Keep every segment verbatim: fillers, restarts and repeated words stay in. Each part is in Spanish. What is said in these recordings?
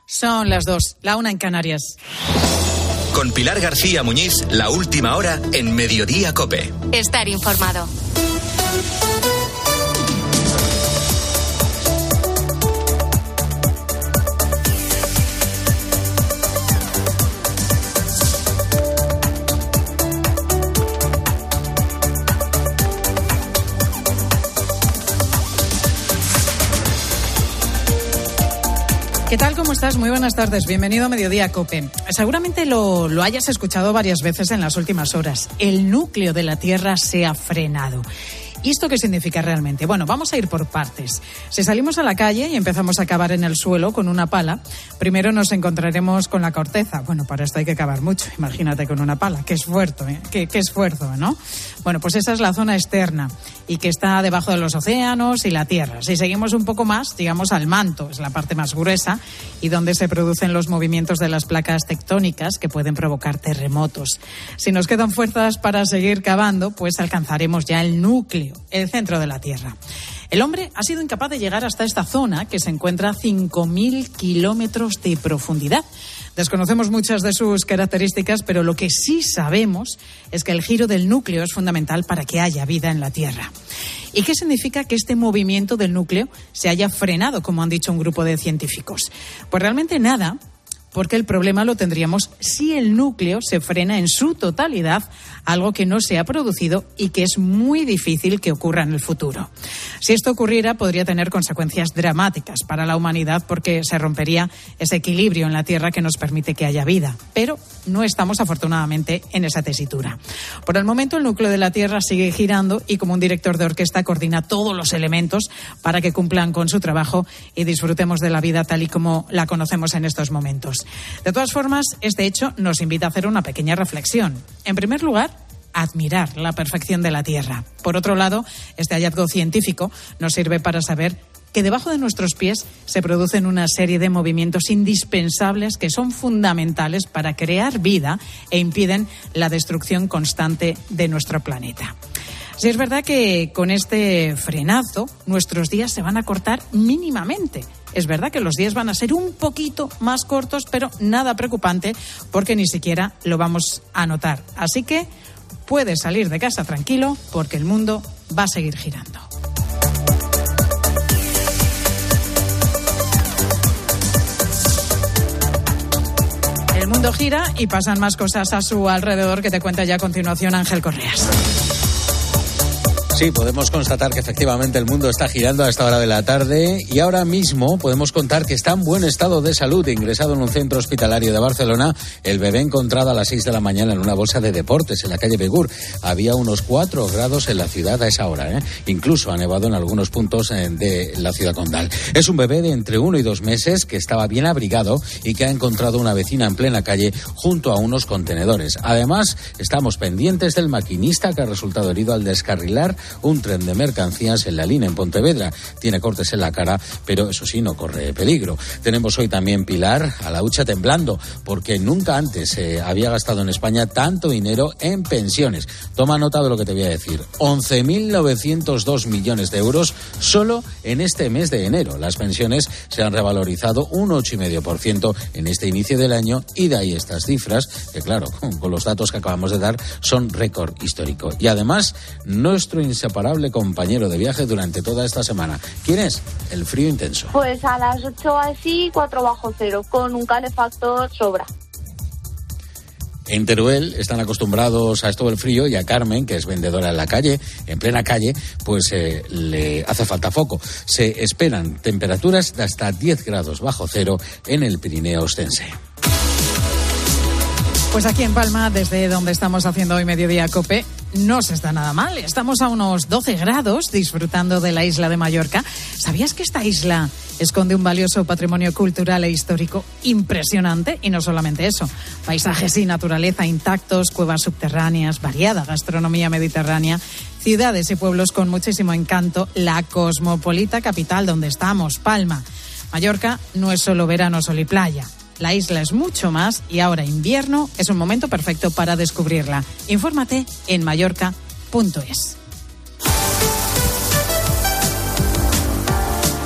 Son las dos, la una en Canarias. Con Pilar García Muñiz, la última hora en Mediodía COPE. Estar informado. ¿Qué tal? ¿Cómo estás? Muy buenas tardes. Bienvenido a Mediodía COPE. Seguramente lo, lo hayas escuchado varias veces en las últimas horas. El núcleo de la Tierra se ha frenado. ¿Y esto qué significa realmente? Bueno, vamos a ir por partes. Si salimos a la calle y empezamos a cavar en el suelo con una pala, primero nos encontraremos con la corteza. Bueno, para esto hay que cavar mucho, imagínate con una pala. Qué esfuerzo, ¿eh? Qué, qué esfuerzo, ¿no? Bueno, pues esa es la zona externa y que está debajo de los océanos y la Tierra. Si seguimos un poco más, llegamos al manto, es la parte más gruesa y donde se producen los movimientos de las placas tectónicas que pueden provocar terremotos. Si nos quedan fuerzas para seguir cavando, pues alcanzaremos ya el núcleo, el centro de la Tierra. El hombre ha sido incapaz de llegar hasta esta zona que se encuentra a cinco mil kilómetros de profundidad. Desconocemos muchas de sus características, pero lo que sí sabemos es que el giro del núcleo es fundamental para que haya vida en la Tierra. ¿Y qué significa que este movimiento del núcleo se haya frenado, como han dicho un grupo de científicos? Pues realmente nada, porque el problema lo tendríamos si el núcleo se frena en su totalidad, algo que no se ha producido y que es muy difícil que ocurra en el futuro. Si esto ocurriera, podría tener consecuencias dramáticas para la humanidad porque se rompería ese equilibrio en la Tierra que nos permite que haya vida. Pero no estamos, afortunadamente, en esa tesitura. Por el momento, el núcleo de la Tierra sigue girando y, como un director de orquesta, coordina todos los elementos para que cumplan con su trabajo y disfrutemos de la vida tal y como la conocemos en estos momentos. De todas formas, este hecho nos invita a hacer una pequeña reflexión. En primer lugar, admirar la perfección de la Tierra. Por otro lado, este hallazgo científico nos sirve para saber que debajo de nuestros pies se producen una serie de movimientos indispensables que son fundamentales para crear vida e impiden la destrucción constante de nuestro planeta. Sí, es verdad que con este frenazo nuestros días se van a cortar mínimamente. Es verdad que los días van a ser un poquito más cortos, pero nada preocupante porque ni siquiera lo vamos a notar. Así que puedes salir de casa tranquilo porque el mundo va a seguir girando. El mundo gira y pasan más cosas a su alrededor que te cuenta ya a continuación Ángel Correas. Sí, podemos constatar que efectivamente el mundo está girando a esta hora de la tarde y ahora mismo podemos contar que está en buen estado de salud. Ingresado en un centro hospitalario de Barcelona, el bebé encontrado a las seis de la mañana en una bolsa de deportes en la calle Begur. Había unos cuatro grados en la ciudad a esa hora, ¿eh? Incluso ha nevado en algunos puntos de la ciudad condal. Es un bebé de entre uno y dos meses que estaba bien abrigado y que ha encontrado una vecina en plena calle junto a unos contenedores. Además, estamos pendientes del maquinista que ha resultado herido al descarrilar un tren de mercancías en la línea en Pontevedra. Tiene cortes en la cara, pero eso sí, no corre peligro. Tenemos hoy también, Pilar, a la hucha temblando, porque nunca antes se eh, había gastado en España tanto dinero en pensiones. Toma nota de lo que te voy a decir. once mil novecientos dos millones de euros solo en este mes de enero. Las pensiones se han revalorizado un ocho coma cinco por ciento en este inicio del año y de ahí estas cifras, que claro, con, con los datos que acabamos de dar, son récord histórico. Y además, nuestro inseparable compañero de viaje durante toda esta semana. ¿Quién es? El frío intenso. Pues a las ocho así, cuatro bajo cero, con un calefactor sobra. En Teruel están acostumbrados a esto del frío y a Carmen, que es vendedora en la calle, en plena calle, pues eh, le hace falta foco. Se esperan temperaturas de hasta diez grados bajo cero en el Pirineo ostense. Pues aquí en Palma, desde donde estamos haciendo hoy Mediodía COPE, no se está nada mal. Estamos a unos doce grados disfrutando de la isla de Mallorca. ¿Sabías que esta isla esconde un valioso patrimonio cultural e histórico impresionante? Y no solamente eso, paisajes y naturaleza intactos, cuevas subterráneas, variada gastronomía mediterránea, ciudades y pueblos con muchísimo encanto, la cosmopolita capital donde estamos, Palma. Mallorca no es solo verano, sol y playa. La isla es mucho más y ahora invierno es un momento perfecto para descubrirla. Infórmate en mallorca punto es.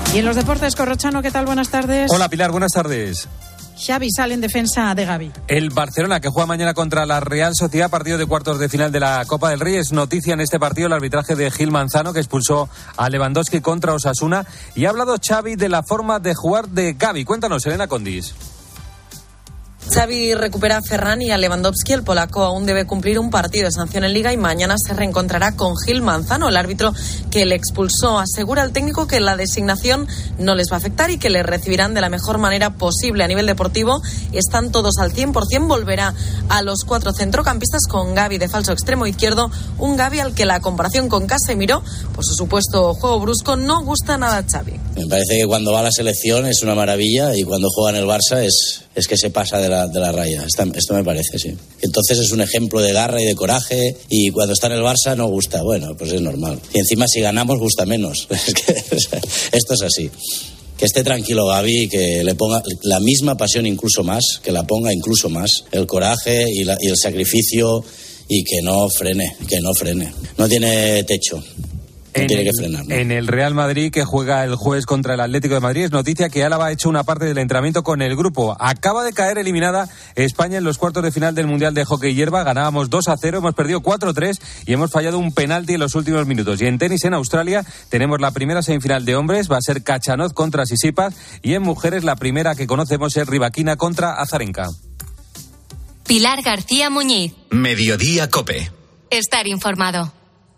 Y en los deportes, Corrochano, ¿qué tal? Buenas tardes. Hola, Pilar, buenas tardes. Xavi sale en defensa de Gavi. El Barcelona, que juega mañana contra la Real Sociedad, partido de cuartos de final de la Copa del Rey. Es noticia en este partido el arbitraje de Gil Manzano, que expulsó a Lewandowski contra Osasuna. Y ha hablado Xavi de la forma de jugar de Gavi. Cuéntanos, Elena Condis. Xavi recupera a Ferran y a Lewandowski. El polaco aún debe cumplir un partido de sanción en Liga y mañana se reencontrará con Gil Manzano, el árbitro que le expulsó. Asegura al técnico que la designación no les va a afectar y que le recibirán de la mejor manera posible. A nivel deportivo están todos al cien por ciento. Volverá a los cuatro centrocampistas con Gavi de falso extremo izquierdo. Un Gavi al que la comparación con Casemiro, por su supuesto juego brusco, no gusta nada a Xavi. Me parece que cuando va a la selección es una maravilla y cuando juega en el Barça es, es que se pasa de la de la raya, esto, esto me parece, sí. Entonces es un ejemplo de garra y de coraje y cuando está en el Barça no gusta, bueno, pues es normal. Y encima si ganamos gusta menos, es que, esto es así. Que esté tranquilo Gavi y que le ponga la misma pasión, incluso más, que la ponga incluso más, el coraje y, la, y el sacrificio y que no frene, que no frene. No tiene techo. No en, tiene que frenar, ¿no? En el Real Madrid, que juega el jueves contra el Atlético de Madrid, es noticia que Álava ha hecho una parte del entrenamiento con el grupo. Acaba de caer eliminada España en los cuartos de final del Mundial de Hockey Hierba. Ganábamos dos a cero, hemos perdido cuatro a tres y hemos fallado un penalti en los últimos minutos. Y en tenis, en Australia, tenemos la primera semifinal de hombres, va a ser Khachanov contra Tsitsipas, y en mujeres la primera que conocemos es Rybakina contra Azarenka. Pilar García Muñiz. Mediodía COPE. Estar informado.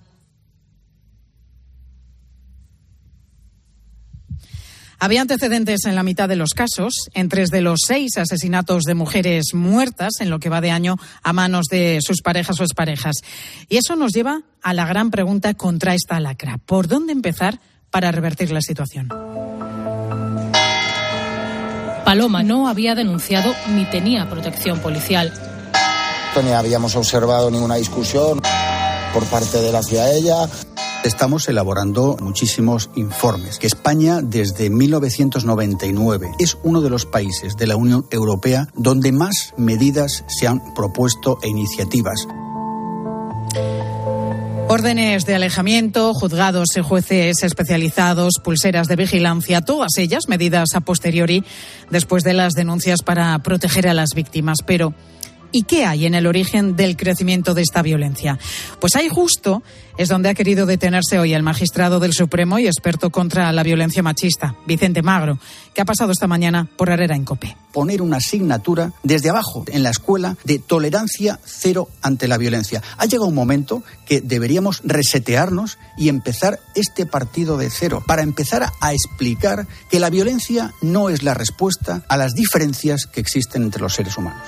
Había antecedentes en la mitad de los casos, en tres de los seis asesinatos de mujeres muertas en lo que va de año a manos de sus parejas o exparejas. Y eso nos lleva a la gran pregunta contra esta lacra. ¿Por dónde empezar para revertir la situación? Paloma no había denunciado ni tenía protección policial. Ni habíamos observado ninguna discusión por parte de la hacia ella. Estamos elaborando muchísimos informes. Que España, desde mil novecientos noventa y nueve, es uno de los países de la Unión Europea donde más medidas se han propuesto e iniciativas. Órdenes de alejamiento, juzgados y jueces especializados, pulseras de vigilancia, todas ellas medidas a posteriori después de las denuncias para proteger a las víctimas. Pero ¿y qué hay en el origen del crecimiento de esta violencia? Pues ahí justo es donde ha querido detenerse hoy el magistrado del Supremo y experto contra la violencia machista, Vicente Magro, que ha pasado esta mañana por Herrera en COPE. Poner una asignatura desde abajo en la escuela de tolerancia cero ante la violencia. Ha llegado un momento que deberíamos resetearnos y empezar este partido de cero para empezar a, a explicar que la violencia no es la respuesta a las diferencias que existen entre los seres humanos.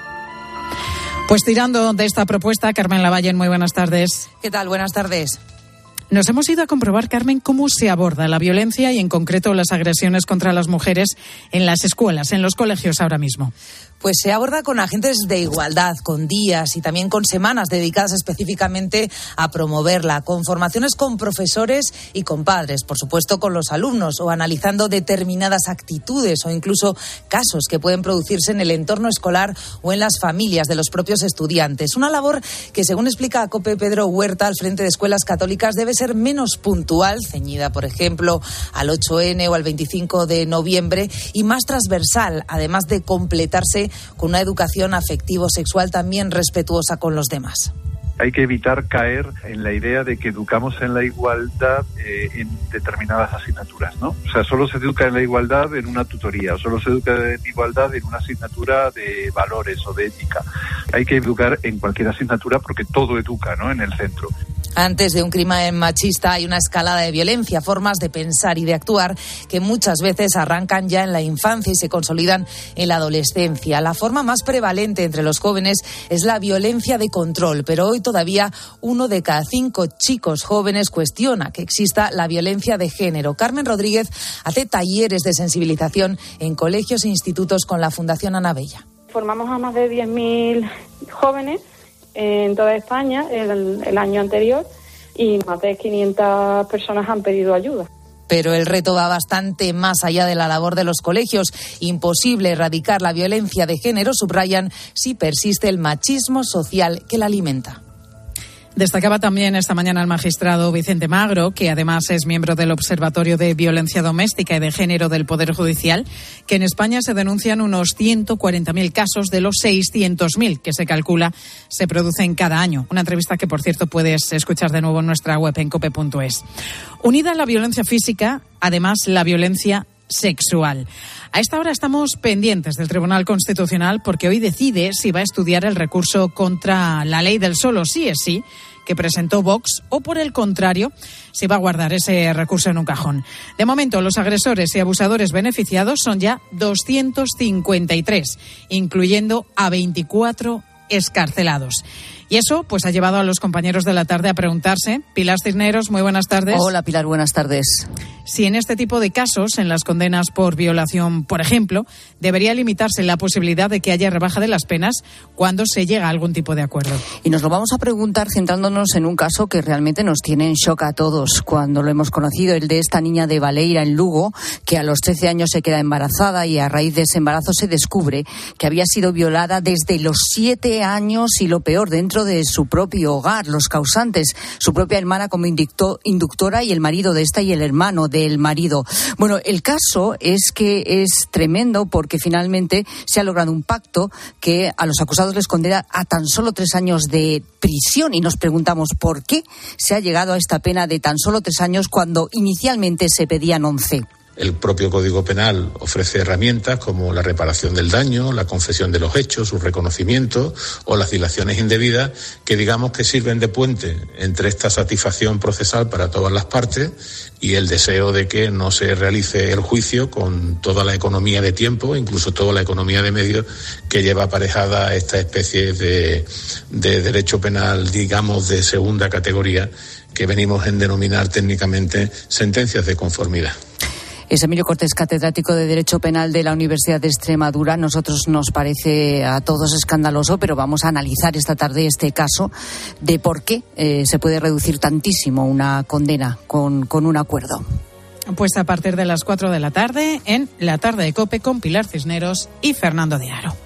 Pues tirando de esta propuesta, Carmen Lavalle, muy buenas tardes. ¿Qué tal? Buenas tardes. Nos hemos ido a comprobar, Carmen, cómo se aborda la violencia y en concreto las agresiones contra las mujeres en las escuelas, en los colegios ahora mismo. Pues se aborda con agentes de igualdad, con días y también con semanas dedicadas específicamente a promoverla, con formaciones con profesores y con padres, por supuesto con los alumnos, o analizando determinadas actitudes o incluso casos que pueden producirse en el entorno escolar o en las familias de los propios estudiantes. Una labor que, según explica a COPE Pedro Huerta, al frente de escuelas católicas, debe ser menos puntual, ceñida, por ejemplo, al ocho ene o al veinticinco de noviembre, y más transversal, además de completarse con una educación afectivo-sexual también respetuosa con los demás. Hay que evitar caer en la idea de que educamos en la igualdad eh, en determinadas asignaturas, ¿no? O sea, solo se educa en la igualdad en una tutoría, o solo se educa en igualdad en una asignatura de valores o de ética. Hay que educar en cualquier asignatura porque todo educa, ¿no?, en el centro. Antes de un crimen machista hay una escalada de violencia, formas de pensar y de actuar que muchas veces arrancan ya en la infancia y se consolidan en la adolescencia. La forma más prevalente entre los jóvenes es la violencia de control, pero hoy todavía uno de cada cinco chicos jóvenes cuestiona que exista la violencia de género. Carmen Rodríguez hace talleres de sensibilización en colegios e institutos con la Fundación Ana Bella. Formamos a más de diez mil jóvenes en toda España el, el año anterior y más de quinientas personas han pedido ayuda. Pero el reto va bastante más allá de la labor de los colegios. Imposible erradicar la violencia de género, subrayan, si persiste el machismo social que la alimenta. Destacaba también esta mañana el magistrado Vicente Magro, que además es miembro del Observatorio de Violencia Doméstica y de Género del Poder Judicial, que en España se denuncian unos ciento cuarenta mil casos de los seiscientos mil que se calcula se producen cada año. Una entrevista que, por cierto, puedes escuchar de nuevo en nuestra web en cope punto es. Unida a la violencia física, además, la violencia sexual. A esta hora estamos pendientes del Tribunal Constitucional porque hoy decide si va a estudiar el recurso contra la ley del solo sí es sí que presentó Vox o, por el contrario, si va a guardar ese recurso en un cajón. De momento, los agresores y abusadores beneficiados son ya doscientos cincuenta y tres, incluyendo a veinticuatro excarcelados. Y eso pues ha llevado a los compañeros de la tarde a preguntarse. Pilar Cisneros, muy buenas tardes. Hola, Pilar, buenas tardes. Si en este tipo de casos, en las condenas por violación, por ejemplo, debería limitarse la posibilidad de que haya rebaja de las penas cuando se llega a algún tipo de acuerdo. Y nos lo vamos a preguntar centrándonos en un caso que realmente nos tiene en shock a todos cuando lo hemos conocido, el de esta niña de Baleira, en Lugo, que a los trece años se queda embarazada y a raíz de ese embarazo se descubre que había sido violada desde los siete años y, lo peor, dentro de su propio hogar. Los causantes, su propia hermana como inducto, inductora y el marido de esta y el hermano del marido. Bueno, el caso es que es tremendo porque finalmente se ha logrado un pacto que a los acusados les condena a tan solo tres años de prisión y nos preguntamos por qué se ha llegado a esta pena de tan solo tres años cuando inicialmente se pedían once. El propio Código Penal ofrece herramientas como la reparación del daño, la confesión de los hechos, su reconocimiento o las dilaciones indebidas que digamos que sirven de puente entre esta satisfacción procesal para todas las partes y el deseo de que no se realice el juicio con toda la economía de tiempo, incluso toda la economía de medios que lleva aparejada esta especie de, de derecho penal, digamos, de segunda categoría que venimos en denominar técnicamente sentencias de conformidad. Es Emilio Cortés, catedrático de Derecho Penal de la Universidad de Extremadura. Nosotros nos parece a todos escandaloso, pero vamos a analizar esta tarde este caso de por qué eh, se puede reducir tantísimo una condena con, con un acuerdo. Pues a partir de las cuatro de la tarde, en La Tarde de COPE con Pilar Cisneros y Fernando de Aro.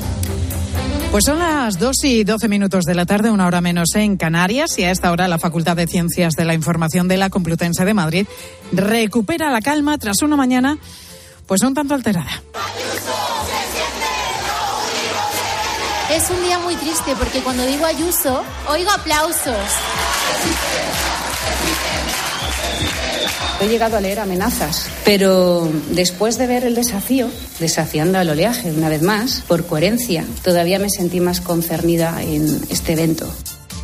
Pues son las dos y doce minutos de la tarde, una hora menos en Canarias, y a esta hora la Facultad de Ciencias de la Información de la Complutense de Madrid recupera la calma tras una mañana pues un tanto alterada. Es un día muy triste porque cuando digo Ayuso, oigo aplausos. He llegado a leer amenazas, pero después de ver el desafío, desafiando al oleaje una vez más, por coherencia, todavía me sentí más concernida en este evento.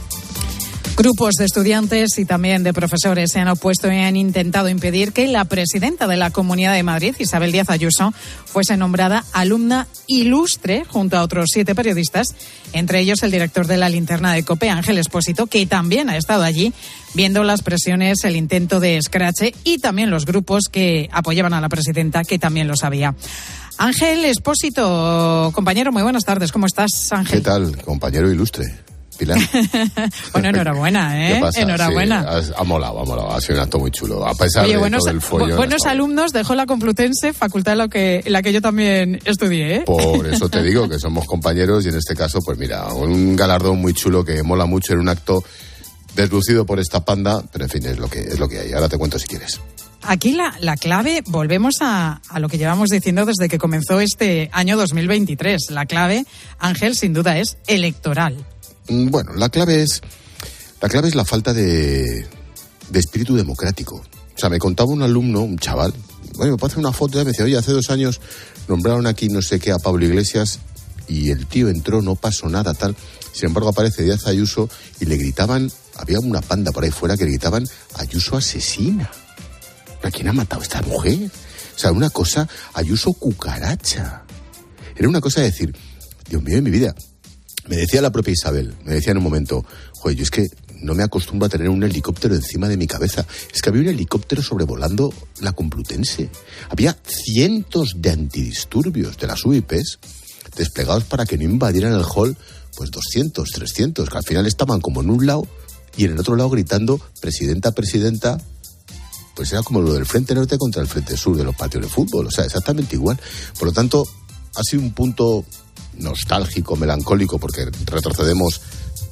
Grupos de estudiantes y también de profesores se han opuesto y han intentado impedir que la presidenta de la Comunidad de Madrid, Isabel Díaz Ayuso, fuese nombrada alumna ilustre junto a otros siete periodistas, entre ellos el director de La Linterna de COPE, Ángel Expósito, que también ha estado allí viendo las presiones, el intento de escrache y también los grupos que apoyaban a la presidenta, que también lo sabía. Ángel Expósito, compañero, muy buenas tardes. ¿Cómo estás, Ángel? ¿Qué tal, compañero ilustre? Pilar. Bueno, enhorabuena, ¿eh? ¿Qué pasa? Enhorabuena. Sí, ha, ha molado, ha molado. Ha sido un acto muy chulo. A pesar Oye, de buenos, todo el follón. Buenos alumnos dejó la Complutense, facultad en la que, en la que yo también estudié, ¿eh? Por eso te digo que somos compañeros y en este caso, pues mira, un galardón muy chulo que mola mucho en un acto deslucido por esta panda, pero en fin, es lo que, es lo que hay. Ahora te cuento si quieres. Aquí la, la clave, volvemos a, a lo que llevamos diciendo desde que comenzó este año dos mil veintitrés. La clave, Ángel, sin duda es electoral. Bueno, la clave es la clave es la falta de, de espíritu democrático. O sea, me contaba un alumno, un chaval, bueno, me puedo hacer una foto y me decía, oye, hace dos años nombraron aquí no sé qué a Pablo Iglesias y el tío entró, no pasó nada, tal. Sin embargo, aparece Díaz Ayuso y le gritaban, había una panda por ahí fuera que le gritaban, Ayuso asesina. ¿A quién ha matado a esta mujer? O sea, una cosa, Ayuso cucaracha. Era una cosa de decir, Dios mío, en mi vida. Me decía la propia Isabel, me decía en un momento, joder, yo es que no me acostumbro a tener un helicóptero encima de mi cabeza. Es que había un helicóptero sobrevolando la Complutense. Había cientos de antidisturbios de las U I Pes desplegados para que no invadieran el hall, pues doscientos, trescientos, que al final estaban como en un lado y en el otro lado gritando, presidenta, presidenta. Pues era como lo del Frente Norte contra el Frente Sur de los patios de fútbol, o sea, exactamente igual. Por lo tanto, ha sido un punto nostálgico, melancólico, porque retrocedemos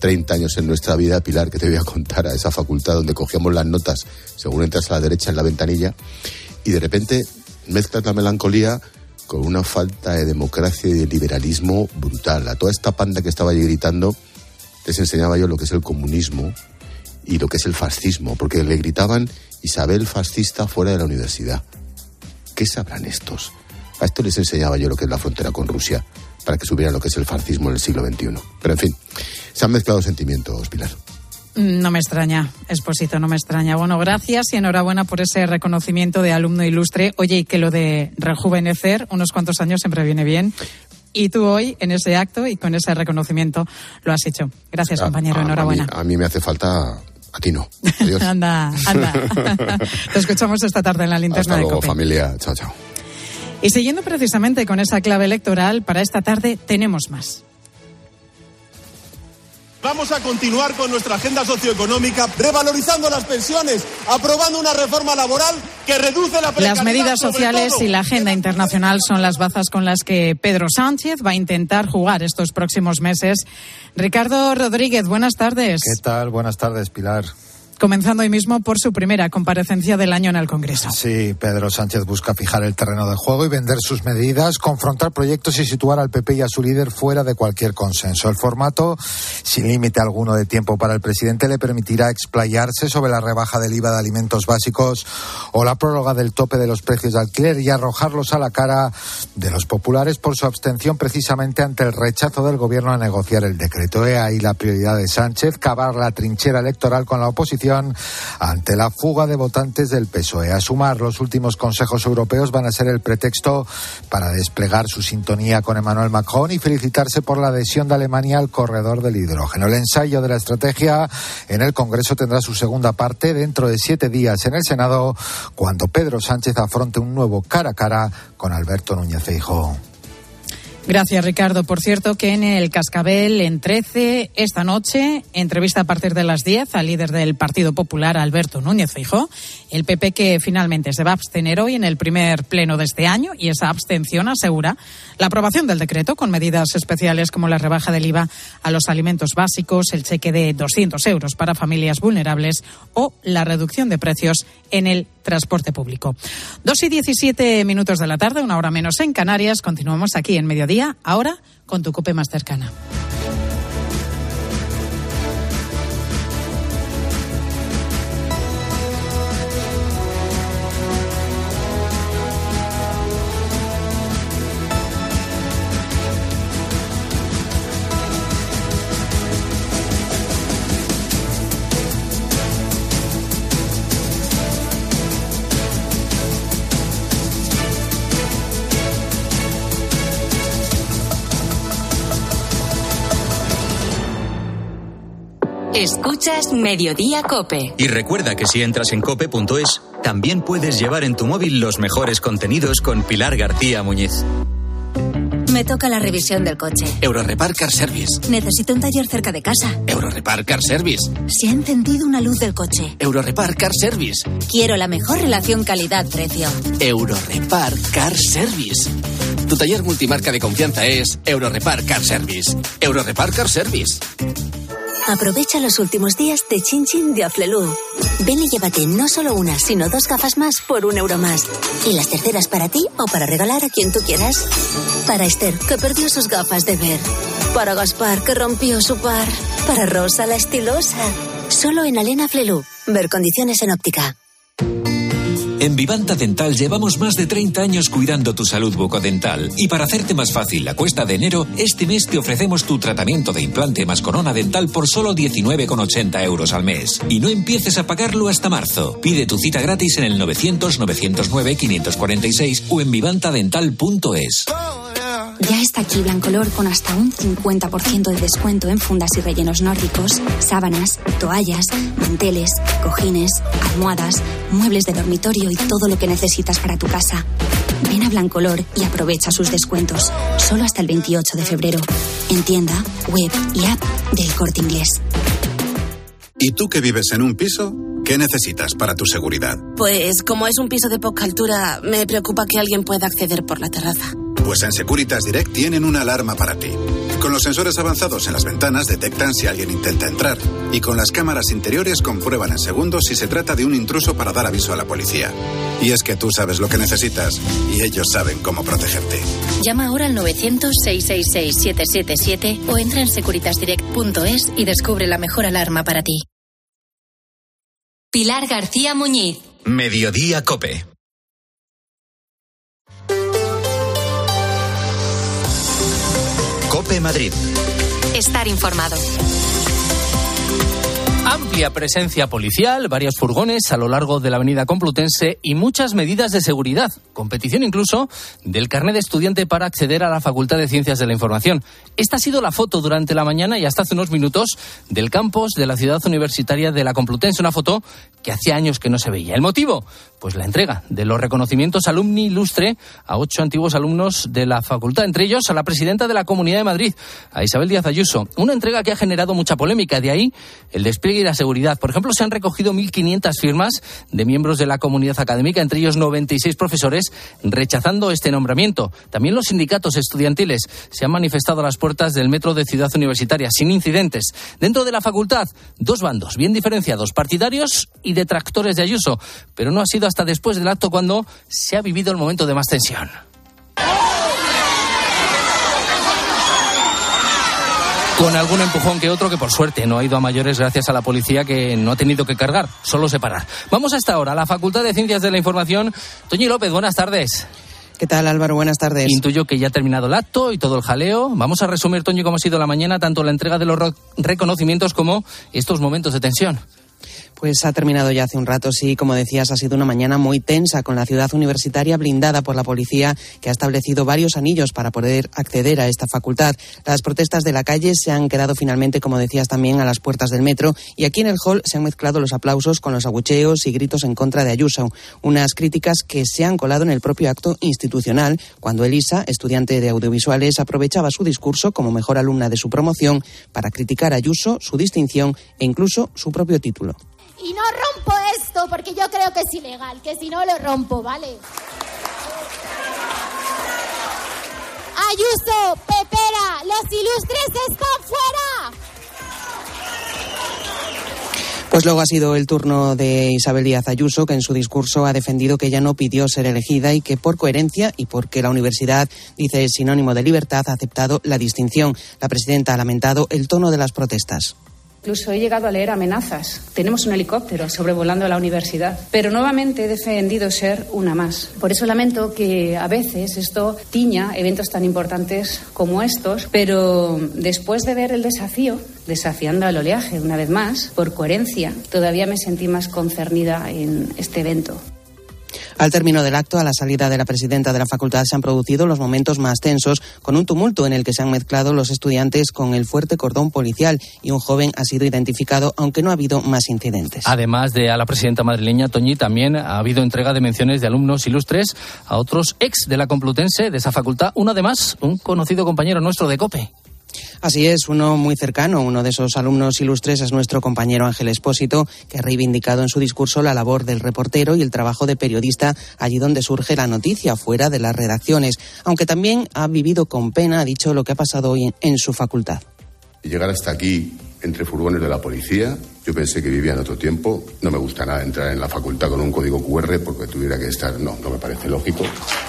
treinta años en nuestra vida, Pilar, que te voy a contar, a esa facultad donde cogíamos las notas según entras a la derecha en la ventanilla, y de repente mezclas la melancolía con una falta de democracia y de liberalismo brutal. A toda esta panda que estaba allí gritando les enseñaba yo lo que es el comunismo y lo que es el fascismo, porque le gritaban Isabel fascista fuera de la universidad. ¿Qué sabrán estos? A esto les enseñaba yo lo que es la frontera con Rusia, para que supieran lo que es el fascismo en el siglo veintiuno. Pero en fin, se han mezclado sentimientos, Pilar. No me extraña, Expósito, no me extraña. Bueno, gracias y enhorabuena por ese reconocimiento de alumno ilustre. Oye, y que lo de rejuvenecer unos cuantos años siempre viene bien. Y tú hoy, en ese acto y con ese reconocimiento, lo has hecho. Gracias, a, compañero, a, enhorabuena. A mí, a mí me hace falta, a ti no. Adiós. anda, anda. Te escuchamos esta tarde en la linterna Hasta de luego, COPE. familia. Chao, chao. Y siguiendo precisamente con esa clave electoral, para esta tarde tenemos más. Vamos a continuar con nuestra agenda socioeconómica, revalorizando las pensiones, aprobando una reforma laboral que reduce la precariedad. Las medidas sociales y la agenda internacional son las bazas con las que Pedro Sánchez va a intentar jugar estos próximos meses. Ricardo Rodríguez, buenas tardes. ¿Qué tal? Buenas tardes, Pilar. Comenzando hoy mismo por su primera comparecencia del año en el Congreso. Sí, Pedro Sánchez busca fijar el terreno de juego y vender sus medidas, confrontar proyectos y situar al P P y a su líder fuera de cualquier consenso. El formato, sin límite alguno de tiempo para el presidente, le permitirá explayarse sobre la rebaja del I V A de alimentos básicos o la prórroga del tope de los precios de alquiler y arrojarlos a la cara de los populares por su abstención precisamente ante el rechazo del gobierno a negociar el decreto. He ahí la prioridad de Sánchez, cavar la trinchera electoral con la oposición ante la fuga de votantes del P S O E. A sumar, los últimos consejos europeos van a ser el pretexto para desplegar su sintonía con Emmanuel Macron y felicitarse por la adhesión de Alemania al corredor del hidrógeno. El ensayo de la estrategia en el Congreso tendrá su segunda parte dentro de siete días en el Senado, cuando Pedro Sánchez afronte un nuevo cara a cara con Alberto Núñez Feijóo. Gracias, Ricardo. Por cierto, que en el Cascabel, en trece, esta noche, entrevista a partir de las diez al líder del Partido Popular, Alberto Núñez Feijóo, el P P que finalmente se va a abstener hoy en el primer pleno de este año, y esa abstención asegura la aprobación del decreto con medidas especiales como la rebaja del I V A a los alimentos básicos, el cheque de doscientos euros para familias vulnerables o la reducción de precios en el transporte público. Dos y diecisiete minutos de la tarde, una hora menos en Canarias. Continuamos aquí en Mediodía, ahora con tu COPE más cercana. Escuchas Mediodía COPE. Y recuerda que si entras en cope punto es, también puedes llevar en tu móvil los mejores contenidos con Pilar García Muñiz. Me toca la revisión del coche. Eurorepar Car Service. Necesito un taller cerca de casa. Eurorepar Car Service. Se ha encendido una luz del coche. Eurorepar Car Service. Quiero la mejor relación calidad-precio. Eurorepar Car Service. Tu taller multimarca de confianza es Eurorepar Car Service. Eurorepar Car Service. Aprovecha los últimos días de Chin Chin de Aflelu. Ven y llévate no solo una, sino dos gafas más por un euro más. Y las terceras para ti o para regalar a quien tú quieras. Para Esther, que perdió sus gafas de ver. Para Gaspar, que rompió su par. Para Rosa, la estilosa. Solo en Alena Aflelu. Ver condiciones en óptica. En Vivanta Dental llevamos más de treinta años cuidando tu salud bucodental. Y para hacerte más fácil la cuesta de enero, este mes te ofrecemos tu tratamiento de implante más corona dental por solo diecinueve con ochenta euros al mes. Y no empieces a pagarlo hasta marzo. Pide tu cita gratis en el novecientos, novecientos nueve, quinientos cuarenta y seis o en vivanta dental punto es. Ya está aquí Blancolor con hasta un cincuenta por ciento de descuento en fundas y rellenos nórdicos, sábanas, toallas, manteles, cojines, almohadas, muebles de dormitorio y todo lo que necesitas para tu casa. Ven a Blancolor y aprovecha sus descuentos. Solo hasta el veintiocho de febrero. En tienda, web y app del Corte Inglés. ¿Y tú que vives en un piso? ¿Qué necesitas para tu seguridad? Pues como es un piso de poca altura, me preocupa que alguien pueda acceder por la terraza. Pues en Securitas Direct tienen una alarma para ti. Con los sensores avanzados en las ventanas detectan si alguien intenta entrar y con las cámaras interiores comprueban en segundos si se trata de un intruso para dar aviso a la policía. Y es que tú sabes lo que necesitas y ellos saben cómo protegerte. Llama ahora al novecientos, seiscientos sesenta y seis, siete siete siete o entra en securitas direct punto es y descubre la mejor alarma para ti. Pilar García Muñiz. Mediodía COPE. COPE Madrid. Estar informado. Amplia presencia policial, varios furgones a lo largo de la avenida Complutense y muchas medidas de seguridad. Competición incluso del carnet de estudiante para acceder a la Facultad de Ciencias de la Información. Esta ha sido la foto durante la mañana y hasta hace unos minutos del campus de la ciudad universitaria de la Complutense. Una foto que hacía años que no se veía. ¿El motivo? Pues la entrega de los reconocimientos Alumni Ilustre a ocho antiguos alumnos de la facultad, entre ellos a la presidenta de la Comunidad de Madrid, a Isabel Díaz Ayuso. Una entrega que ha generado mucha polémica, de ahí el despliegue y la seguridad. Por ejemplo, se han recogido mil quinientas firmas de miembros de la comunidad académica, entre ellos noventa y seis profesores, rechazando este nombramiento. También los sindicatos estudiantiles se han manifestado a las puertas del metro de Ciudad Universitaria, sin incidentes. Dentro de la facultad, dos bandos bien diferenciados, partidarios y detractores de Ayuso, pero no ha sido hasta después del acto cuando se ha vivido el momento de más tensión. Con algún empujón que otro que por suerte no ha ido a mayores gracias a la policía que no ha tenido que cargar, solo separar. Vamos a esta hora a la Facultad de Ciencias de la Información. Toñi López, buenas tardes. ¿Qué tal, Álvaro? Buenas tardes. Intuyo que ya ha terminado el acto y todo el jaleo. Vamos a resumir, Toñi, cómo ha sido la mañana, tanto la entrega de los reconocimientos como estos momentos de tensión. Pues ha terminado ya hace un rato, sí, como decías, ha sido una mañana muy tensa con la ciudad universitaria blindada por la policía que ha establecido varios anillos para poder acceder a esta facultad. Las protestas de la calle se han quedado finalmente, como decías, también a las puertas del metro y aquí en el hall se han mezclado los aplausos con los abucheos y gritos en contra de Ayuso. Unas críticas que se han colado en el propio acto institucional cuando Elisa, estudiante de audiovisuales, aprovechaba su discurso como mejor alumna de su promoción para criticar a Ayuso, su distinción e incluso su propio título. Y no rompo esto porque yo creo que es ilegal, que si no lo rompo, ¿vale? Ayuso, Pepera, los ilustres están fuera. Pues luego ha sido el turno de Isabel Díaz Ayuso, que en su discurso ha defendido que ella no pidió ser elegida y que por coherencia y porque la universidad, dice, es sinónimo de libertad, ha aceptado la distinción. La presidenta ha lamentado el tono de las protestas. Incluso he llegado a leer amenazas. Tenemos un helicóptero sobrevolando la universidad. Pero nuevamente he defendido ser una más. Por eso lamento que a veces esto tiña eventos tan importantes como estos. Pero después de ver el desafío, desafiando al oleaje una vez más, por coherencia, todavía me sentí más concernida en este evento. Al término del acto, a la salida de la presidenta de la facultad, se han producido los momentos más tensos, con un tumulto en el que se han mezclado los estudiantes con el fuerte cordón policial y un joven ha sido identificado, aunque no ha habido más incidentes. Además de a la presidenta madrileña, Toñi, también ha habido entrega de menciones de alumnos ilustres a otros ex de la Complutense, de esa facultad. Uno, además, un conocido compañero nuestro de COPE. Así es, uno muy cercano, uno de esos alumnos ilustres es nuestro compañero Ángel Expósito, que ha reivindicado en su discurso la labor del reportero y el trabajo de periodista allí donde surge la noticia, fuera de las redacciones, aunque también ha vivido con pena, ha dicho lo que ha pasado hoy en, en su facultad. Llegar hasta aquí entre furgones de la policía, yo pensé que vivía en otro tiempo, no me gusta nada entrar en la facultad con un código cu erre porque tuviera que estar, no, no me parece lógico.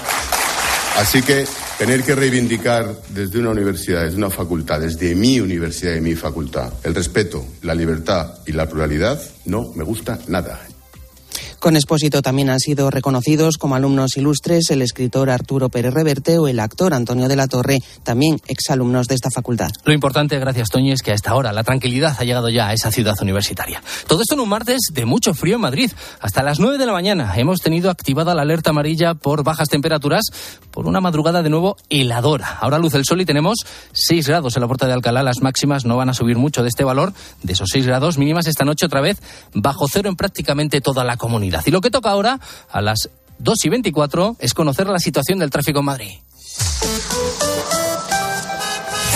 Así que tener que reivindicar desde una universidad, desde una facultad, desde mi universidad y mi facultad, el respeto, la libertad y la pluralidad, no me gusta nada. Con Expósito también han sido reconocidos como alumnos ilustres el escritor Arturo Pérez Reverte o el actor Antonio de la Torre, también exalumnos de esta facultad. Lo importante, gracias Toñi, es que a esta hora la tranquilidad ha llegado ya a esa ciudad universitaria. Todo esto en un martes de mucho frío en Madrid. Hasta las nueve de la mañana hemos tenido activada la alerta amarilla por bajas temperaturas, por una madrugada de nuevo heladora. Ahora luce el sol y tenemos seis grados en la Puerta de Alcalá. Las máximas no van a subir mucho de este valor, de esos seis grados mínimas esta noche otra vez bajo cero en prácticamente toda la comunidad. Y lo que toca ahora, a las dos y veinticuatro, es conocer la situación del tráfico en Madrid.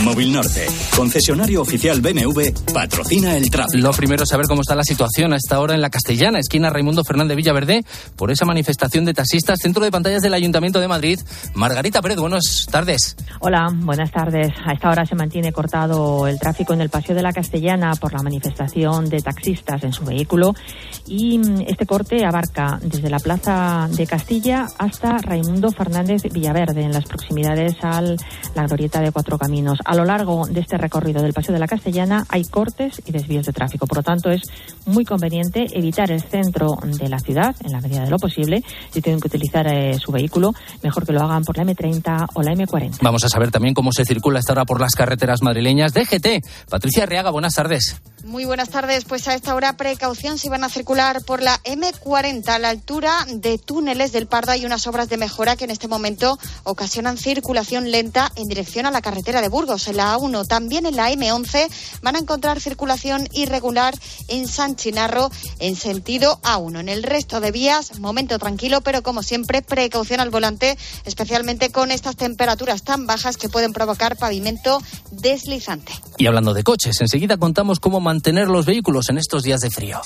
Móvil Norte, concesionario oficial B M W, patrocina el tráfico. Lo primero es saber cómo está la situación a esta hora en la Castellana, esquina Raimundo Fernández Villaverde, por esa manifestación de taxistas. Centro de pantallas del Ayuntamiento de Madrid. Margarita Pérez, buenas tardes. Hola, buenas tardes. A esta hora se mantiene cortado el tráfico en el Paseo de la Castellana por la manifestación de taxistas en su vehículo, y este corte abarca desde la Plaza de Castilla hasta Raimundo Fernández Villaverde, en las proximidades a la glorieta de Cuatro Caminos. A lo largo de este recorrido del Paseo de la Castellana hay cortes y desvíos de tráfico. Por lo tanto, es muy conveniente evitar el centro de la ciudad en la medida de lo posible. Si tienen que utilizar eh, su vehículo, mejor que lo hagan por la eme treinta o la eme cuarenta. Vamos a saber también cómo se circula esta hora por las carreteras madrileñas. D G T, Patricia Arriaga, buenas tardes. Muy buenas tardes. Pues a esta hora, precaución si van a circular por la eme cuarenta. A la altura de Túneles del Pardo hay unas obras de mejora que en este momento ocasionan circulación lenta en dirección a la carretera de Burgos. En la A uno, también en la eme once, van a encontrar circulación irregular en San Chinarro en sentido A uno. En el resto de vías, momento tranquilo, pero como siempre, precaución al volante, especialmente con estas temperaturas tan bajas que pueden provocar pavimento deslizante. Y hablando de coches, enseguida contamos cómo mantener los vehículos en estos días de frío.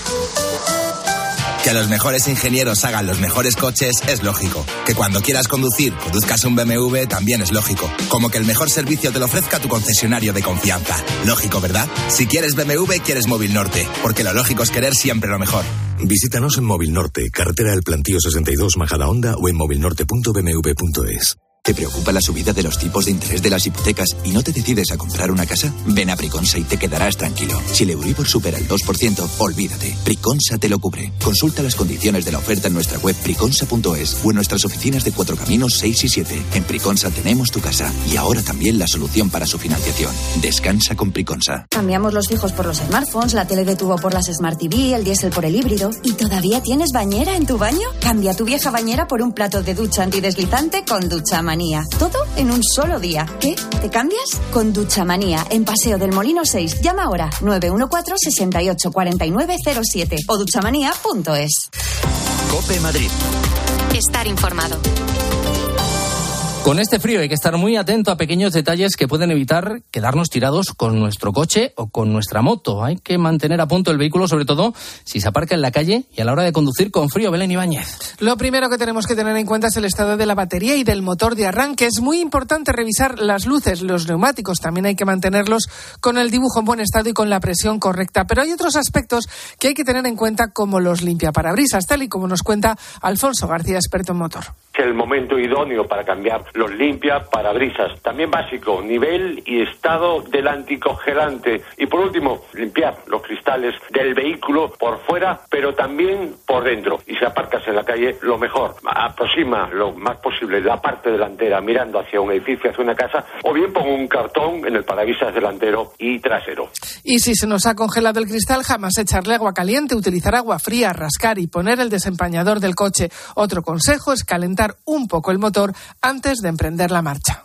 Que los mejores ingenieros hagan los mejores coches es lógico. Que cuando quieras conducir, conduzcas un B M W también es lógico. Como que el mejor servicio te lo ofrezca tu concesionario de confianza. Lógico, ¿verdad? Si quieres B M W, quieres Móvil Norte. Porque lo lógico es querer siempre lo mejor. Visítanos en Móvil Norte, carretera del Plantío sesenta y dos, Majadahonda, o en movilnorte punto b m w punto es. ¿Te preocupa la subida de los tipos de interés de las hipotecas y no te decides a comprar una casa? Ven a Priconsa y te quedarás tranquilo. Si el Euribor supera el dos por ciento, olvídate. Priconsa te lo cubre. Consulta las condiciones de la oferta en nuestra web priconsa punto es o en nuestras oficinas de Cuatro Caminos seis y siete. En Priconsa tenemos tu casa y ahora también la solución para su financiación. Descansa con Priconsa. Cambiamos los fijos por los smartphones, la tele de tubo por las Smart T V, el diésel por el híbrido. ¿Y todavía tienes bañera en tu baño? Cambia tu vieja bañera por un plato de ducha antideslizante con Duchamanía. Todo en un solo día. ¿Qué? ¿Te cambias? Con Duchamanía, en Paseo del Molino seis. Llama ahora nueve uno cuatro, seis ocho cuatro nueve cero siete o duchamanía punto es. COPE Madrid. Estar informado. Con este frío hay que estar muy atento a pequeños detalles que pueden evitar quedarnos tirados con nuestro coche o con nuestra moto. Hay que mantener a punto el vehículo, sobre todo si se aparca en la calle y a la hora de conducir con frío. Belén Ibáñez. Lo primero que tenemos que tener en cuenta es el estado de la batería y del motor de arranque. Es muy importante revisar las luces, los neumáticos. También hay que mantenerlos con el dibujo en buen estado y con la presión correcta. Pero hay otros aspectos que hay que tener en cuenta, como los limpiaparabrisas, tal y como nos cuenta Alfonso García, experto en motor. Es el momento idóneo para cambiar los limpiaparabrisas. También básico, nivel y estado del anticongelante. Y por último, limpiar los cristales del vehículo por fuera, pero también por dentro. Y si aparcas en la calle, lo mejor, aproxima lo más posible la parte delantera mirando hacia un edificio, hacia una casa, o bien pon un cartón en el parabrisas delantero y trasero. Y si se nos ha congelado el cristal, jamás echarle agua caliente, utilizar agua fría, rascar y poner el desempañador del coche. Otro consejo es calentar un poco el motor antes de emprender la marcha.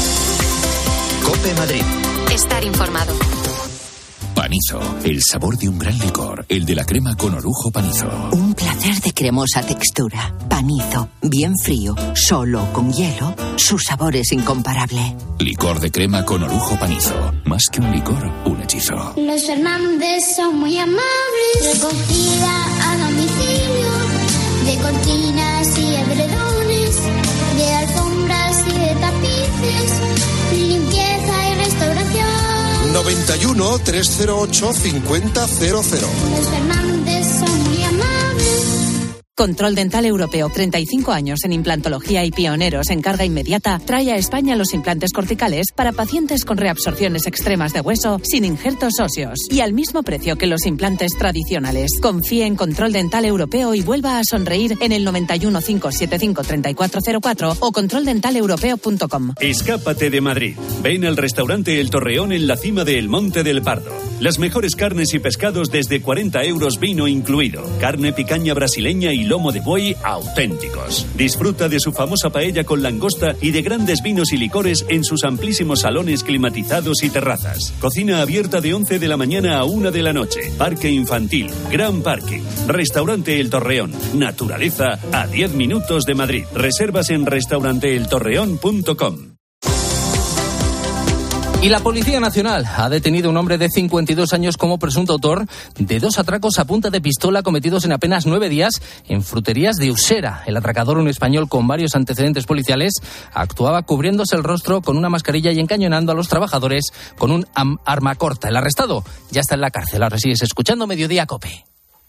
COPE Madrid. Estar informado. Panizo, el sabor de un gran licor, el de la crema con orujo Panizo. Un placer de cremosa textura. Panizo, bien frío, solo con hielo, su sabor es incomparable. Licor de crema con orujo Panizo. Más que un licor, un hechizo. Los Fernández son muy amables. Recogida a domicilio de cortinas y edredones, de alfombras y de tapices, limpieza y restauración. noventa y uno, trescientos ocho, cincuenta cero cero. Los Fernández son muy amables. Control Dental Europeo, treinta y cinco años en implantología y pioneros en carga inmediata, trae a España los implantes corticales para pacientes con reabsorciones extremas de hueso sin injertos óseos y al mismo precio que los implantes tradicionales. Confíe en Control Dental Europeo y vuelva a sonreír en el noventa y uno, cinco siete cinco, treinta y cuatro cero cuatro o control dental europeo punto com. Escápate de Madrid. Ven al restaurante El Torreón en la cima del Monte del Pardo. Las mejores carnes y pescados desde cuarenta euros, vino incluido. Carne picaña brasileña y lomo de buey auténticos. Disfruta de su famosa paella con langosta y de grandes vinos y licores en sus amplísimos salones climatizados y terrazas. Cocina abierta de once de la mañana a una de la noche. Parque infantil, gran parking. Restaurante El Torreón. Naturaleza a diez minutos de Madrid. Reservas en restaurante el torreón punto com. Y la Policía Nacional ha detenido a un hombre de cincuenta y dos años como presunto autor de dos atracos a punta de pistola cometidos en apenas nueve días en fruterías de Usera. El atracador, un español con varios antecedentes policiales, actuaba cubriéndose el rostro con una mascarilla y encañonando a los trabajadores con un arma corta. El arrestado ya está en la cárcel. Ahora sigues escuchando Mediodía COPE.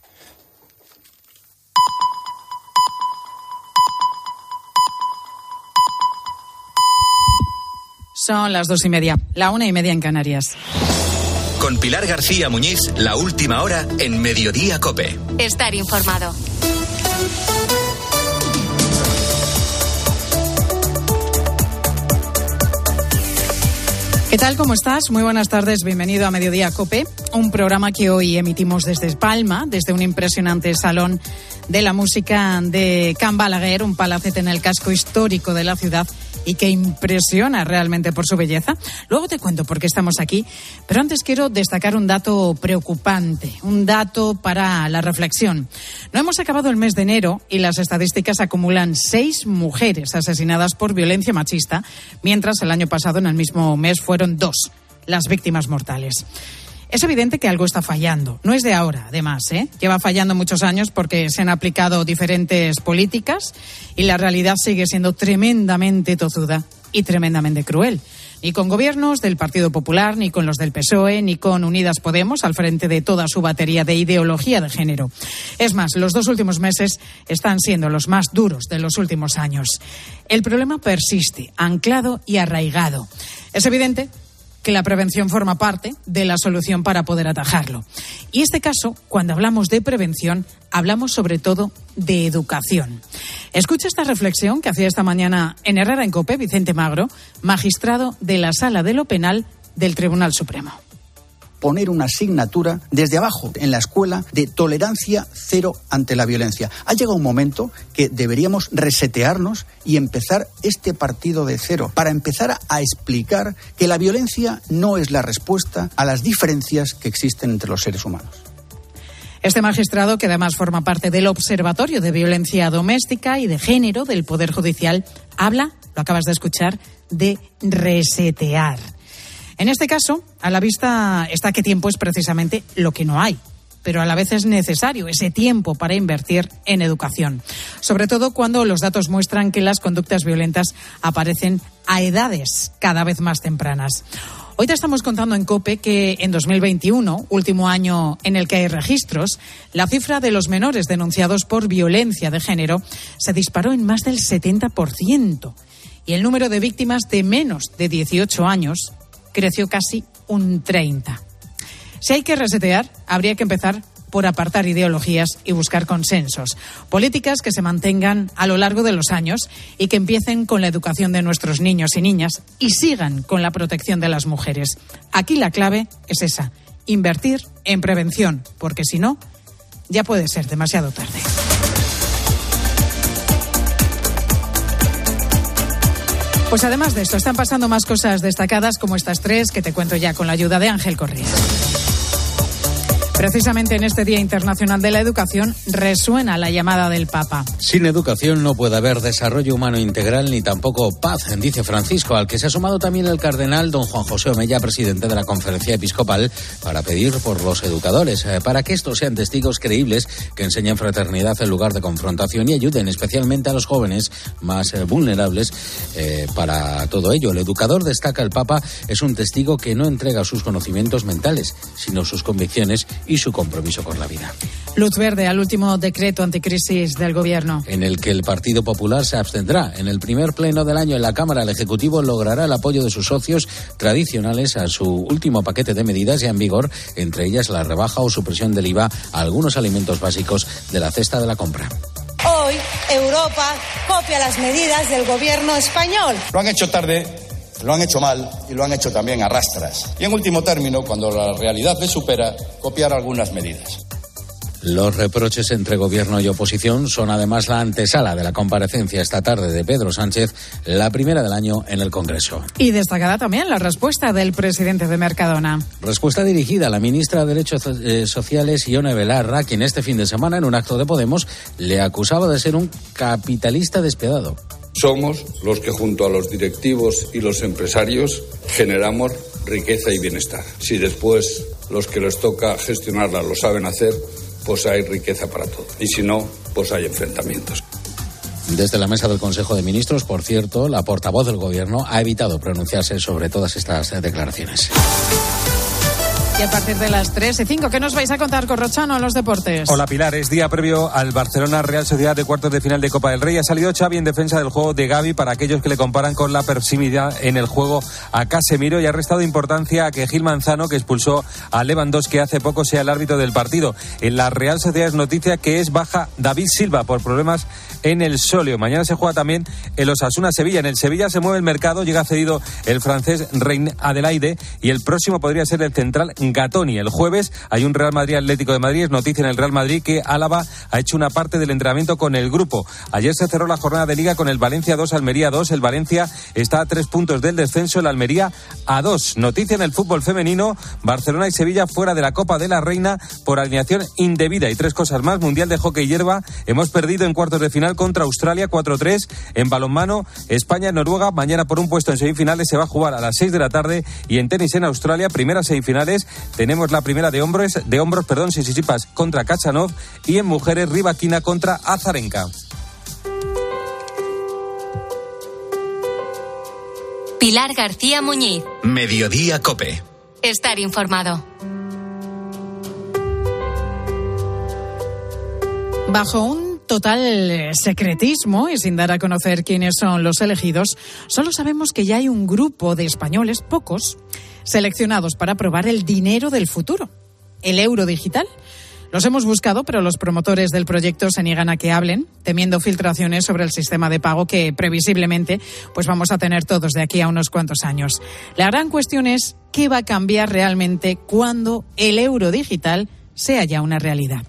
Son las dos y media, la una y media en Canarias. Con Pilar García Muñiz, la última hora en Mediodía COPE. Estar informado. ¿Qué tal? ¿Cómo estás? Muy buenas tardes. Bienvenido a Mediodía COPE, un programa que hoy emitimos desde Palma, desde un impresionante salón de la música de Can Balaguer, un palacete en el casco histórico de la ciudad y que impresiona realmente por su belleza. Luego te cuento por qué estamos aquí, pero antes quiero destacar un dato preocupante, un dato para la reflexión. No hemos acabado el mes de enero y las estadísticas acumulan seis mujeres asesinadas por violencia machista, mientras el año pasado en el mismo mes fueron dos las víctimas mortales. Es evidente que algo está fallando. No es de ahora, además, ¿eh? Lleva fallando muchos años porque se han aplicado diferentes políticas y la realidad sigue siendo tremendamente tozuda y tremendamente cruel. Ni con gobiernos del Partido Popular, ni con los del P S O E, ni con Unidas Podemos al frente de toda su batería de ideología de género. Es más, los dos últimos meses están siendo los más duros de los últimos años. El problema persiste, anclado y arraigado. Es evidente que la prevención forma parte de la solución para poder atajarlo. Y este caso, cuando hablamos de prevención, hablamos sobre todo de educación. Escucha esta reflexión que hacía esta mañana en Herrera en COPE Vicente Magro, magistrado de la Sala de lo Penal del Tribunal Supremo. Poner una asignatura desde abajo en la escuela de tolerancia cero ante la violencia. Ha llegado un momento que deberíamos resetearnos y empezar este partido de cero para empezar a explicar que la violencia no es la respuesta a las diferencias que existen entre los seres humanos. Este magistrado, que además forma parte del Observatorio de Violencia Doméstica y de Género del Poder Judicial, habla, lo acabas de escuchar, de resetear. En este caso, a la vista está que tiempo es precisamente lo que no hay, pero a la vez es necesario ese tiempo para invertir en educación, sobre todo cuando los datos muestran que las conductas violentas aparecen a edades cada vez más tempranas. Hoy te estamos contando en COPE que en dos mil veintiuno, último año en el que hay registros, la cifra de los menores denunciados por violencia de género se disparó en más del setenta por ciento y el número de víctimas de menos de dieciocho años creció casi un treinta por ciento. Si hay que resetear, habría que empezar por apartar ideologías y buscar consensos. Políticas que se mantengan a lo largo de los años y que empiecen con la educación de nuestros niños y niñas y sigan con la protección de las mujeres. Aquí la clave es esa, invertir en prevención, porque si no, ya puede ser demasiado tarde. Pues además de esto, están pasando más cosas destacadas como estas tres que te cuento ya con la ayuda de Ángel Correa. Precisamente en este Día Internacional de la Educación resuena la llamada del Papa. Sin educación no puede haber desarrollo humano integral ni tampoco paz, dice Francisco, al que se ha sumado también el cardenal don Juan José Omella, presidente de la Conferencia Episcopal, para pedir por los educadores, eh, para que estos sean testigos creíbles que enseñen fraternidad en lugar de confrontación y ayuden especialmente a los jóvenes más eh, vulnerables eh, para todo ello. El educador, destaca el Papa, es un testigo que no entrega sus conocimientos mentales, sino sus convicciones y su compromiso con la vida. Luz verde al último decreto anticrisis del Gobierno, en el que el Partido Popular se abstendrá. En el primer pleno del año en la Cámara, el Ejecutivo logrará el apoyo de sus socios tradicionales a su último paquete de medidas ya en vigor, entre ellas la rebaja o supresión del I V A a algunos alimentos básicos de la cesta de la compra. Hoy Europa copia las medidas del Gobierno español. Lo han hecho tarde, lo han hecho mal y lo han hecho también a rastras. Y en último término, cuando la realidad les supera, copiar algunas medidas. Los reproches entre gobierno y oposición son además la antesala de la comparecencia esta tarde de Pedro Sánchez, la primera del año en el Congreso. Y destacada también la respuesta del presidente de Mercadona. Respuesta dirigida a la ministra de Derechos Sociales, Ione Belarra, quien este fin de semana en un acto de Podemos le acusaba de ser un capitalista despiadado. Somos los que junto a los directivos y los empresarios generamos riqueza y bienestar. Si después los que les toca gestionarla lo saben hacer, pues hay riqueza para todos. Y si no, pues hay enfrentamientos. Desde la mesa del Consejo de Ministros, por cierto, la portavoz del Gobierno ha evitado pronunciarse sobre todas estas declaraciones. Y a partir de las tres y cinco, ¿qué nos vais a contar, Corrochano, en los deportes? Hola, Pilar. Es día previo al Barcelona-Real Sociedad de cuartos de final de Copa del Rey. Ha salido Xavi en defensa del juego de Gavi para aquellos que le comparan con la proximidad en el juego a Casemiro, y ha restado importancia a que Gil Manzano, que expulsó a Lewandowski hace poco, sea el árbitro del partido. En la Real Sociedad es noticia que es baja David Silva por problemas en el sóleo. Mañana se juega también el Osasuna-Sevilla. En el Sevilla se mueve el mercado, llega cedido el francés Rein Adelaide y el próximo podría ser el central Gatoni. El jueves hay un Real Madrid-Atlético de Madrid. Es noticia en el Real Madrid que Álava ha hecho una parte del entrenamiento con el grupo. Ayer se cerró la jornada de Liga con el Valencia dos, Almería dos. El Valencia está a tres puntos del descenso, el Almería a dos. Noticia en el fútbol femenino, Barcelona y Sevilla fuera de la Copa de la Reina por alineación indebida. Y tres cosas más: Mundial de Hockey Hierba, hemos perdido en cuartos de final contra Australia cuatro tres. En balonmano, España-Noruega, mañana por un puesto en semifinales se va a jugar a las seis de la tarde. Y en tenis en Australia, primeras semifinales, tenemos la primera de hombros, de hombros, perdón, Sisipas contra Kachanov, y en mujeres, Rybakina contra Azarenka. Pilar García Muñiz. Mediodía COPE. Estar informado. Bajo un total secretismo y sin dar a conocer quiénes son los elegidos, solo sabemos que ya hay un grupo de españoles, pocos, seleccionados para probar el dinero del futuro, el euro digital. Los hemos buscado, pero los promotores del proyecto se niegan a que hablen, temiendo filtraciones sobre el sistema de pago que previsiblemente pues vamos a tener todos de aquí a unos cuantos años. La gran cuestión es qué va a cambiar realmente cuando el euro digital sea ya una realidad.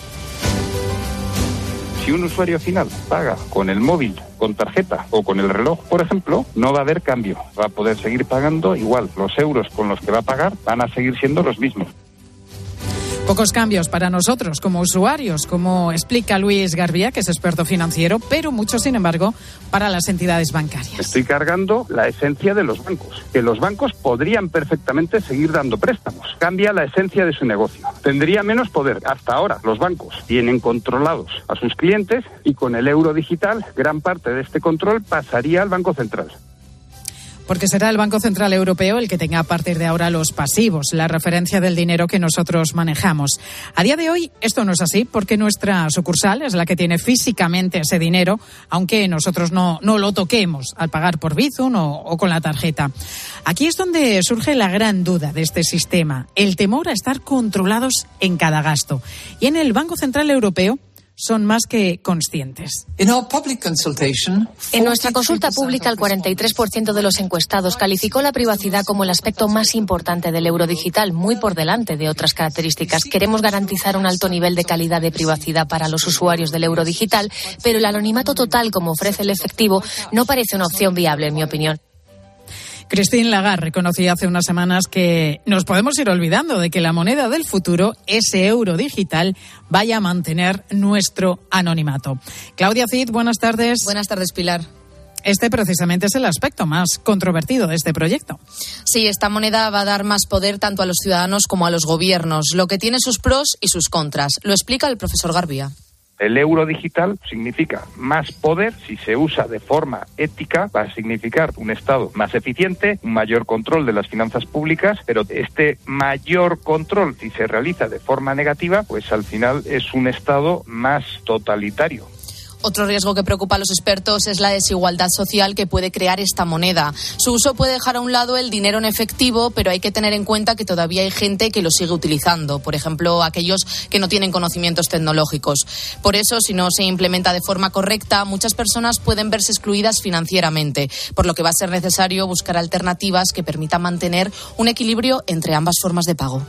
Si un usuario final paga con el móvil, con tarjeta o con el reloj, por ejemplo, no va a haber cambio. Va a poder seguir pagando igual. Los euros con los que va a pagar van a seguir siendo los mismos. Pocos cambios para nosotros como usuarios, como explica Luis Garbía, que es experto financiero, pero muchos, sin embargo, para las entidades bancarias. Estoy cargando la esencia de los bancos, que los bancos podrían perfectamente seguir dando préstamos. Cambia la esencia de su negocio. Tendría menos poder. Hasta ahora, los bancos tienen controlados a sus clientes y con el euro digital, gran parte de este control pasaría al Banco Central. Porque será el Banco Central Europeo el que tenga a partir de ahora los pasivos, la referencia del dinero que nosotros manejamos. A día de hoy esto no es así, porque nuestra sucursal es la que tiene físicamente ese dinero, aunque nosotros no, no lo toquemos al pagar por Bizum o, o con la tarjeta. Aquí es donde surge la gran duda de este sistema, el temor a estar controlados en cada gasto. Y en el Banco Central Europeo son más que conscientes. En nuestra consulta pública, el cuarenta y tres por ciento de los encuestados calificó la privacidad como el aspecto más importante del euro digital, muy por delante de otras características. Queremos garantizar un alto nivel de calidad de privacidad para los usuarios del euro digital, pero el anonimato total, como ofrece el efectivo, no parece una opción viable, en mi opinión. Christine Lagarde reconocía hace unas semanas que nos podemos ir olvidando de que la moneda del futuro, ese euro digital, vaya a mantener nuestro anonimato. Claudia Cid, buenas tardes. Buenas tardes, Pilar. Este precisamente es el aspecto más controvertido de este proyecto. Sí, esta moneda va a dar más poder tanto a los ciudadanos como a los gobiernos, lo que tiene sus pros y sus contras. Lo explica el profesor Garbía. El euro digital significa más poder. Si se usa de forma ética, va a significar un Estado más eficiente, un mayor control de las finanzas públicas, pero este mayor control, si se realiza de forma negativa, pues al final es un Estado más totalitario. Otro riesgo que preocupa a los expertos es la desigualdad social que puede crear esta moneda. Su uso puede dejar a un lado el dinero en efectivo, pero hay que tener en cuenta que todavía hay gente que lo sigue utilizando, por ejemplo, aquellos que no tienen conocimientos tecnológicos. Por eso, si no se implementa de forma correcta, muchas personas pueden verse excluidas financieramente, por lo que va a ser necesario buscar alternativas que permitan mantener un equilibrio entre ambas formas de pago.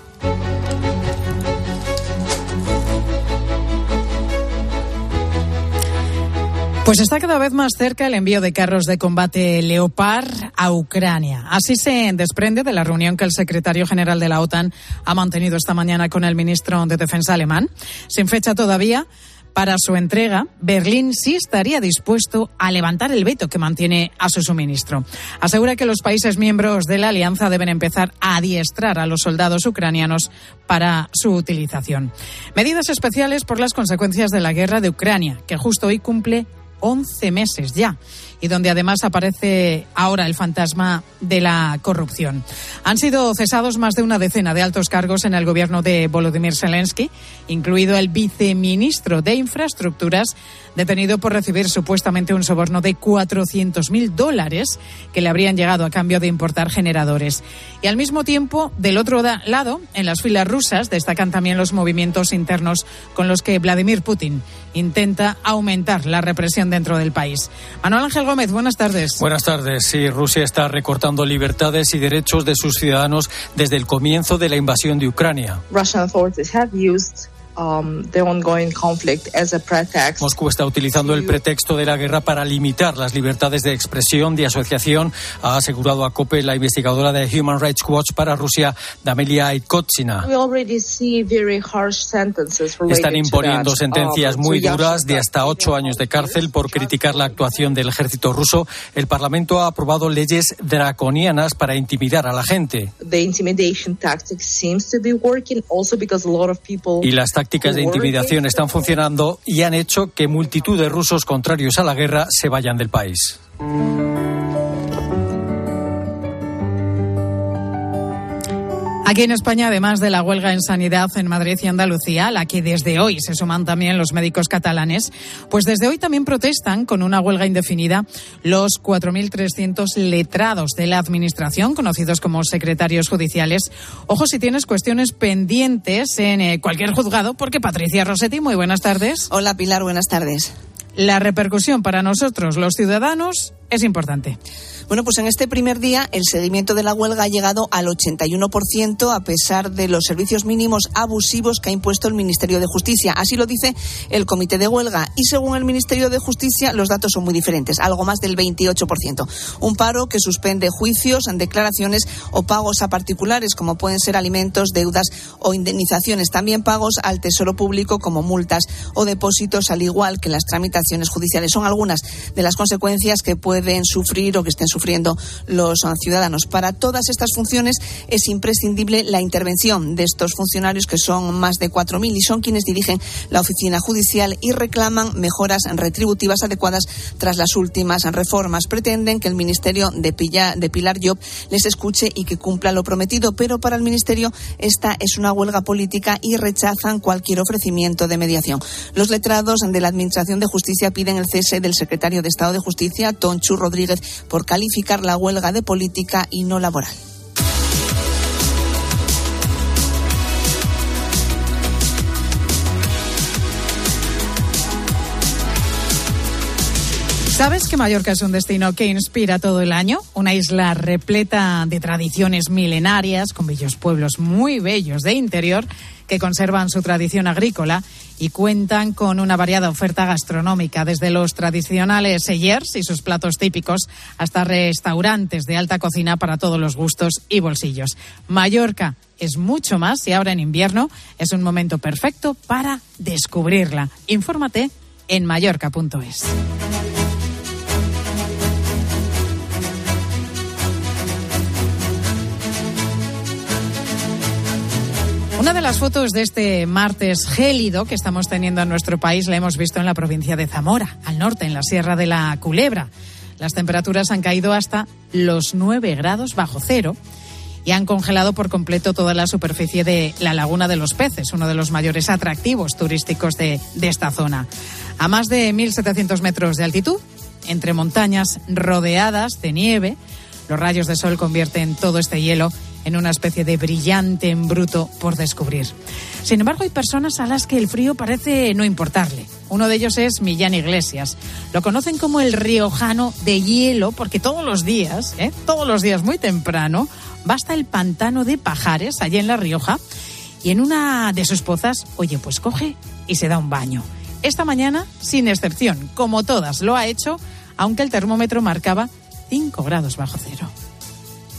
Pues está cada vez más cerca el envío de carros de combate Leopard a Ucrania. Así se desprende de la reunión que el secretario general de la OTAN ha mantenido esta mañana con el ministro de Defensa alemán. Sin fecha todavía, Para su entrega, Berlín sí estaría dispuesto a levantar el veto que mantiene a su suministro. Asegura que los países miembros de la alianza deben empezar a adiestrar a los soldados ucranianos para su utilización. Medidas especiales por las consecuencias de la guerra de Ucrania, que justo hoy cumple once meses ya, y donde además aparece ahora el fantasma de la corrupción. Han sido cesados más de una decena de altos cargos en el gobierno de Volodymyr Zelensky, incluido el viceministro de Infraestructuras, detenido por recibir supuestamente un soborno de cuatrocientos mil dólares que le habrían llegado a cambio de importar generadores. Y al mismo tiempo, del otro lado, en las filas rusas, destacan también los movimientos internos con los que Vladimir Putin intenta aumentar la represión dentro del país. Manuel Ángel Gómez, buenas tardes. Buenas tardes. Sí, Rusia está recortando libertades y derechos de sus ciudadanos desde el comienzo de la invasión de Ucrania. Russian authorities have used Um, the ongoing conflict as a pretext. Moscú está utilizando el pretexto de la guerra para limitar las libertades de expresión, de asociación, ha asegurado a COPE la investigadora de Human Rights Watch para Rusia, Damelia Aitkotsina. Están imponiendo sentencias muy duras de hasta ocho años de cárcel por criticar la actuación del ejército ruso. El Parlamento ha aprobado leyes draconianas para intimidar a la gente. Y las tácticas de intimidación están funcionando y han hecho que multitud de rusos contrarios a la guerra se vayan del país. Aquí en España, además de la huelga en sanidad en Madrid y Andalucía, a la que desde hoy se suman también los médicos catalanes, pues desde hoy también protestan con una huelga indefinida los cuatro mil trescientos letrados de la Administración, conocidos como secretarios judiciales. Ojo si tienes cuestiones pendientes en eh, cualquier juzgado, porque Patricia Rossetti, muy buenas tardes. Hola Pilar, buenas tardes. La repercusión para nosotros, los ciudadanos, es importante. Bueno, pues en este primer día el seguimiento de la huelga ha llegado al ochenta y uno por ciento a pesar de los servicios mínimos abusivos que ha impuesto el Ministerio de Justicia. Así lo dice el Comité de Huelga y según el Ministerio de Justicia los datos son muy diferentes, algo más del veintiocho por ciento. Un paro que suspende juicios, declaraciones o pagos a particulares como pueden ser alimentos, deudas o indemnizaciones. También pagos al Tesoro Público como multas o depósitos, al igual que las tramitaciones judiciales. Son algunas de las consecuencias que pueden sufrir o que estén sufriendo los ciudadanos. Para todas estas funciones es imprescindible la intervención de estos funcionarios, que son más de cuatro mil y son quienes dirigen la oficina judicial y reclaman mejoras retributivas adecuadas tras las últimas reformas. Pretenden que el Ministerio de, Pilla, de Pilar Llop les escuche y que cumpla lo prometido, pero para el Ministerio esta es una huelga política y rechazan cualquier ofrecimiento de mediación. Los letrados de la Administración de Justicia piden el cese del secretario de Estado de Justicia, Tonchu Rodríguez, por calificar la huelga de política y no laboral. ¿Sabes que Mallorca es un destino que inspira todo el año? Una isla repleta de tradiciones milenarias, con bellos pueblos muy bellos de interior que conservan su tradición agrícola y cuentan con una variada oferta gastronómica, desde los tradicionales sellers y sus platos típicos hasta restaurantes de alta cocina para todos los gustos y bolsillos. Mallorca es mucho más y ahora en invierno es un momento perfecto para descubrirla. Infórmate en mallorca punto es. Una de las fotos de este martes gélido que estamos teniendo en nuestro país la hemos visto en la provincia de Zamora, al norte, en la Sierra de la Culebra. Las temperaturas han caído hasta los nueve grados bajo cero y han congelado por completo toda la superficie de la Laguna de los Peces, uno de los mayores atractivos turísticos de, de esta zona. A más de mil setecientos metros de altitud, entre montañas rodeadas de nieve, los rayos de sol convierten todo este hielo en una especie de brillante embruto por descubrir. Sin embargo, hay personas a las que el frío parece no importarle. Uno de ellos es Millán Iglesias. Lo conocen como el riojano de hielo porque todos los días, ¿eh? todos los días muy temprano, va hasta el pantano de Pajares, allí en La Rioja, y en una de sus pozas, oye, pues coge y se da un baño. Esta mañana, sin excepción, como todas, lo ha hecho, aunque el termómetro marcaba cinco grados bajo cero.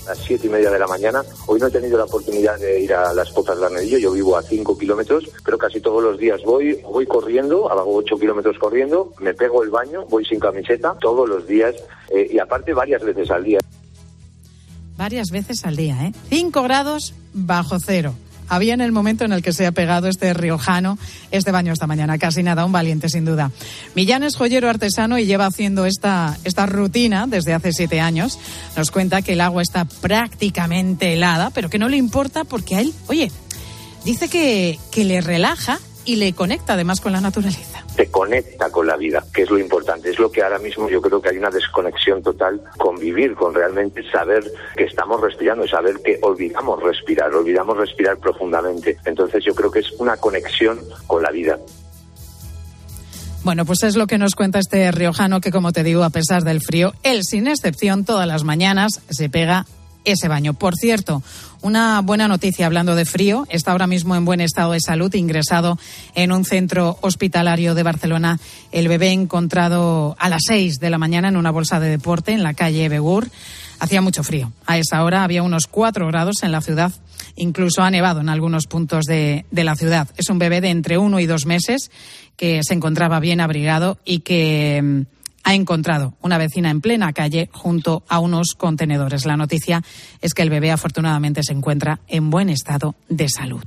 las siete y media de la mañana. Hoy no he tenido la oportunidad de ir a las Pozas de Arnedillo, yo vivo a cinco kilómetros, pero casi todos los días voy, voy corriendo, hago ocho kilómetros corriendo, me pego el baño, voy sin camiseta todos los días eh, y aparte varias veces al día. Varias veces al día, ¿eh? cinco grados bajo cero. Había en el momento en el que se ha pegado este riojano este baño esta mañana. Casi nada, un valiente sin duda. Millán es joyero artesano y lleva haciendo esta, esta rutina desde hace siete años. Nos cuenta que el agua está prácticamente helada, pero que no le importa porque a él, oye, dice que, que le relaja y le conecta además con la naturaleza. Te conecta con la vida, que es lo importante. Es lo que ahora mismo yo creo que hay una desconexión total con vivir, con realmente saber que estamos respirando, saber que olvidamos respirar, olvidamos respirar profundamente. Entonces yo creo que es una conexión con la vida. Bueno, pues es lo que nos cuenta este riojano que, como te digo, a pesar del frío, él sin excepción todas las mañanas se pega ese baño. Por cierto, una buena noticia hablando de frío, está ahora mismo en buen estado de salud, ingresado en un centro hospitalario de Barcelona, el bebé encontrado a las seis de la mañana en una bolsa de deporte en la calle Begur. Hacía mucho frío. A esa hora había unos cuatro grados en la ciudad. Incluso ha nevado en algunos puntos de, de la ciudad. Es un bebé de entre uno y dos meses que se encontraba bien abrigado y que ha encontrado una vecina en plena calle junto a unos contenedores. La noticia es que el bebé afortunadamente se encuentra en buen estado de salud.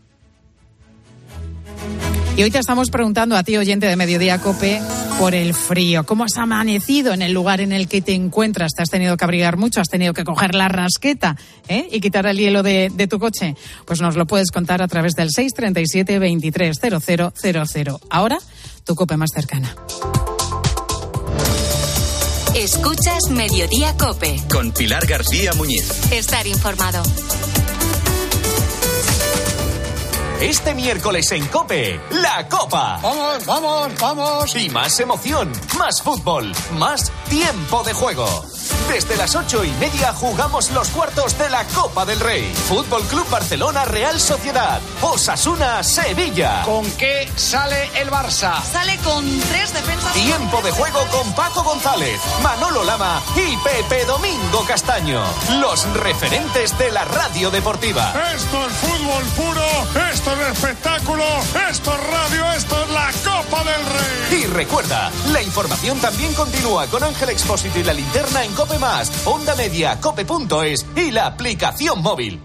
Y hoy te estamos preguntando a ti, oyente de Mediodía COPE, por el frío. ¿Cómo has amanecido en el lugar en el que te encuentras? ¿Te has tenido que abrigar mucho? ¿Has tenido que coger la rasqueta ¿eh? y quitar el hielo de, de tu coche? Pues nos lo puedes contar a través del seis treinta y siete, veintitrés, cero cero cero cero. Ahora, tu COPE más cercana. Escuchas Mediodía COPE. Con Pilar García Muñiz. Estar informado. Este miércoles en COPE, la Copa. ¡Vamos, vamos, vamos! Y más emoción, más fútbol, más tiempo de juego. Desde las ocho y media jugamos los cuartos de la Copa del Rey. Fútbol Club Barcelona, Real Sociedad. Osasuna, Sevilla. ¿Con qué sale el Barça? Sale con tres defensas. Tiempo de juego con Paco González, Manolo Lama y Pepe Domingo Castaño. Los referentes de la radio deportiva. Esto es fútbol puro, esto es espectáculo, esto es radio, esto es la Copa del Rey. Y recuerda, la información también continúa con Ángel Expósito y la linterna en COPE Más, Onda Media, cope punto es y la aplicación móvil.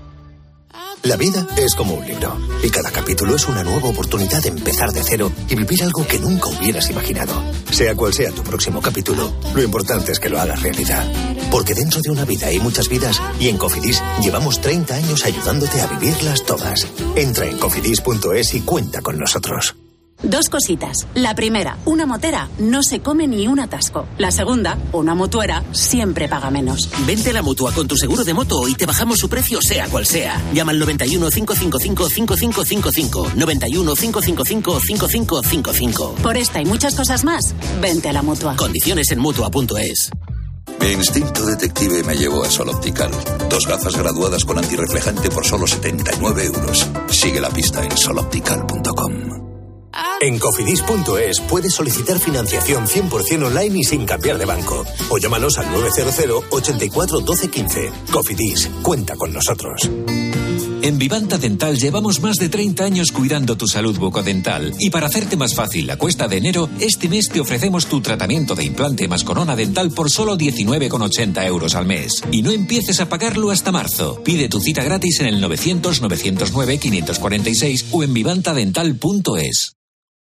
La vida es como un libro y cada capítulo es una nueva oportunidad de empezar de cero y vivir algo que nunca hubieras imaginado. Sea cual sea tu próximo capítulo, lo importante es que lo hagas realidad. Porque dentro de una vida hay muchas vidas y en Cofidis llevamos treinta años ayudándote a vivirlas todas. Entra en cofidis punto es y cuenta con nosotros. Dos cositas. La primera, una motera no se come ni un atasco. La segunda, una mutuera siempre paga menos. Vente a la Mutua con tu seguro de moto y te bajamos su precio sea cual sea. Llama al noventa y uno, cinco cinco cinco, cinco cinco cinco cinco. noventa y uno, cinco cinco cinco, cinco cinco cinco cinco. Por esta y muchas cosas más, vente a la Mutua. Condiciones en mutua punto es. Mi instinto detective me llevó a Sol Optical. Dos gafas graduadas con antirreflejante por solo setenta y nueve euros. Sigue la pista en sol optical punto com. En cofidis punto es puedes solicitar financiación cien por ciento online y sin cambiar de banco. O llámanos al nueve cero cero, ochenta y cuatro, doce, quince. Cofidis, cuenta con nosotros. En Vivanta Dental llevamos más de treinta años cuidando tu salud bucodental. Y para hacerte más fácil la cuesta de enero, este mes te ofrecemos tu tratamiento de implante más corona dental por solo diecinueve con ochenta euros al mes. Y no empieces a pagarlo hasta marzo. Pide tu cita gratis en el novecientos, novecientos nueve, quinientos cuarenta y seis o en vivanta dental punto es.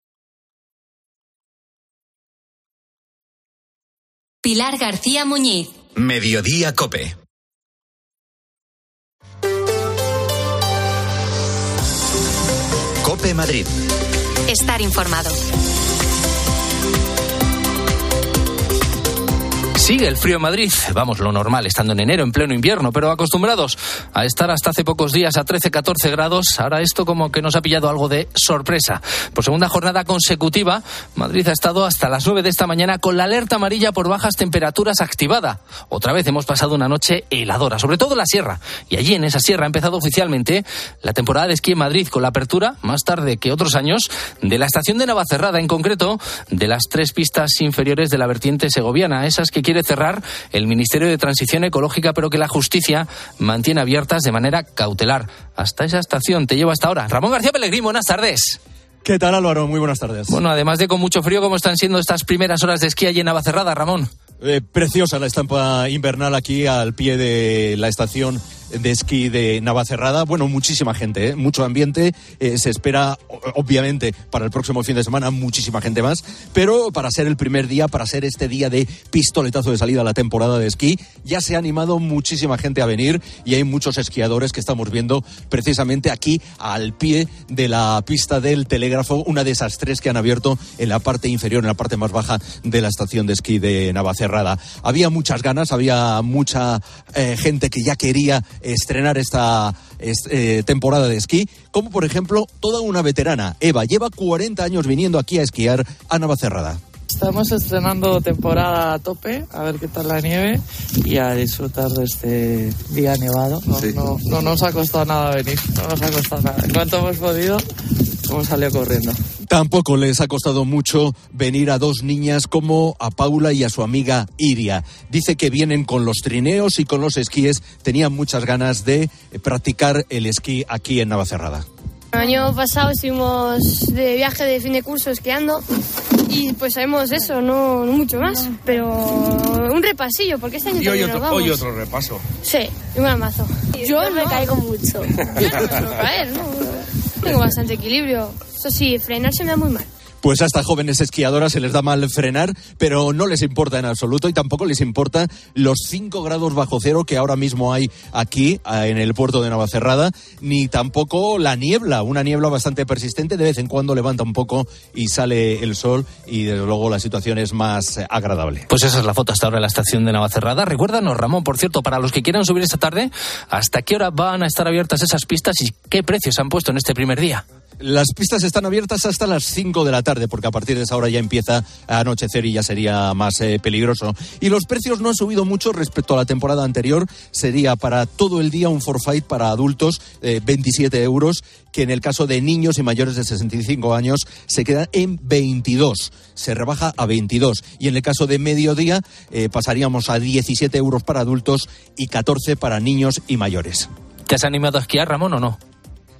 Pilar García Muñiz. Mediodía COPE. COPE Madrid. Estar informado. Sigue el frío en Madrid, vamos, lo normal, estando en enero, en pleno invierno, pero acostumbrados a estar hasta hace pocos días a trece, catorce grados, ahora esto como que nos ha pillado algo de sorpresa. Por segunda jornada consecutiva, Madrid ha estado hasta las nueve de esta mañana con la alerta amarilla por bajas temperaturas activada. Otra vez hemos pasado una noche heladora, sobre todo en la sierra, y allí en esa sierra ha empezado oficialmente la temporada de esquí en Madrid, con la apertura, más tarde que otros años, de la estación de Navacerrada, en concreto, de las tres pistas inferiores de la vertiente segoviana, esas que quiere cerrar el Ministerio de Transición Ecológica, pero que la justicia mantiene abiertas de manera cautelar. Hasta esa estación te llevo hasta ahora. Ramón García Pellegrín, buenas tardes. ¿Qué tal, Álvaro? Muy buenas tardes. Bueno, además de con mucho frío, ¿cómo están siendo estas primeras horas de esquí allí en Navacerrada, Ramón? Eh, preciosa la estampa invernal aquí al pie de la estación de esquí de Navacerrada. Bueno, muchísima gente, ¿eh? Mucho ambiente. Eh, se espera, obviamente, para el próximo fin de semana muchísima gente más. Pero para ser el primer día, para ser este día de pistoletazo de salida a la temporada de esquí, ya se ha animado muchísima gente a venir y hay muchos esquiadores que estamos viendo precisamente aquí al pie de la pista del Telégrafo, una de esas tres que han abierto en la parte inferior, en la parte más baja de la estación de esquí de Navacerrada. Había muchas ganas, había mucha eh, gente que ya quería estrenar esta eh, temporada de esquí, como por ejemplo toda una veterana. Eva lleva cuarenta años viniendo aquí a esquiar a Navacerrada. Estamos estrenando temporada a tope, a ver qué tal la nieve y a disfrutar de este día nevado. No, sí. no, no nos ha costado nada venir, no nos ha costado nada. En cuanto hemos podido, hemos salido corriendo. Tampoco les ha costado mucho venir a dos niñas como a Paula y a su amiga Iria. Dice que vienen con los trineos y con los esquíes. Tenían muchas ganas de practicar el esquí aquí en Navacerrada. El año pasado estuvimos de viaje de fin de curso esquiando y pues sabemos eso, no, no mucho más, pero un repasillo, porque este año y hoy también otro, nos vamos. hoy otro repaso. Sí, y un gran mazo. Yo no me caigo mucho. Yo no me puedo caer, ¿no? Tengo bastante equilibrio. Eso sí, frenar se me da muy mal. Pues a estas jóvenes esquiadoras se les da mal frenar, pero no les importa en absoluto y tampoco les importa los cinco grados bajo cero que ahora mismo hay aquí en el puerto de Navacerrada, ni tampoco la niebla, una niebla bastante persistente. De vez en cuando levanta un poco y sale el sol y desde luego la situación es más agradable. Pues esa es la foto hasta ahora de la estación de Navacerrada. Recuérdanos, Ramón, por cierto, para los que quieran subir esta tarde, ¿hasta qué hora van a estar abiertas esas pistas y qué precios han puesto en este primer día? Las pistas están abiertas hasta las cinco de la tarde, porque a partir de esa hora ya empieza a anochecer y ya sería más eh, peligroso. Y los precios no han subido mucho respecto a la temporada anterior. Sería para todo el día un forfait para adultos, eh, veintisiete euros, que en el caso de niños y mayores de sesenta y cinco años se queda en veintidós. Se rebaja a veintidós. Y en el caso de mediodía eh, pasaríamos a diecisiete euros para adultos y catorce para niños y mayores. ¿Te has animado a esquiar, Ramón, o no?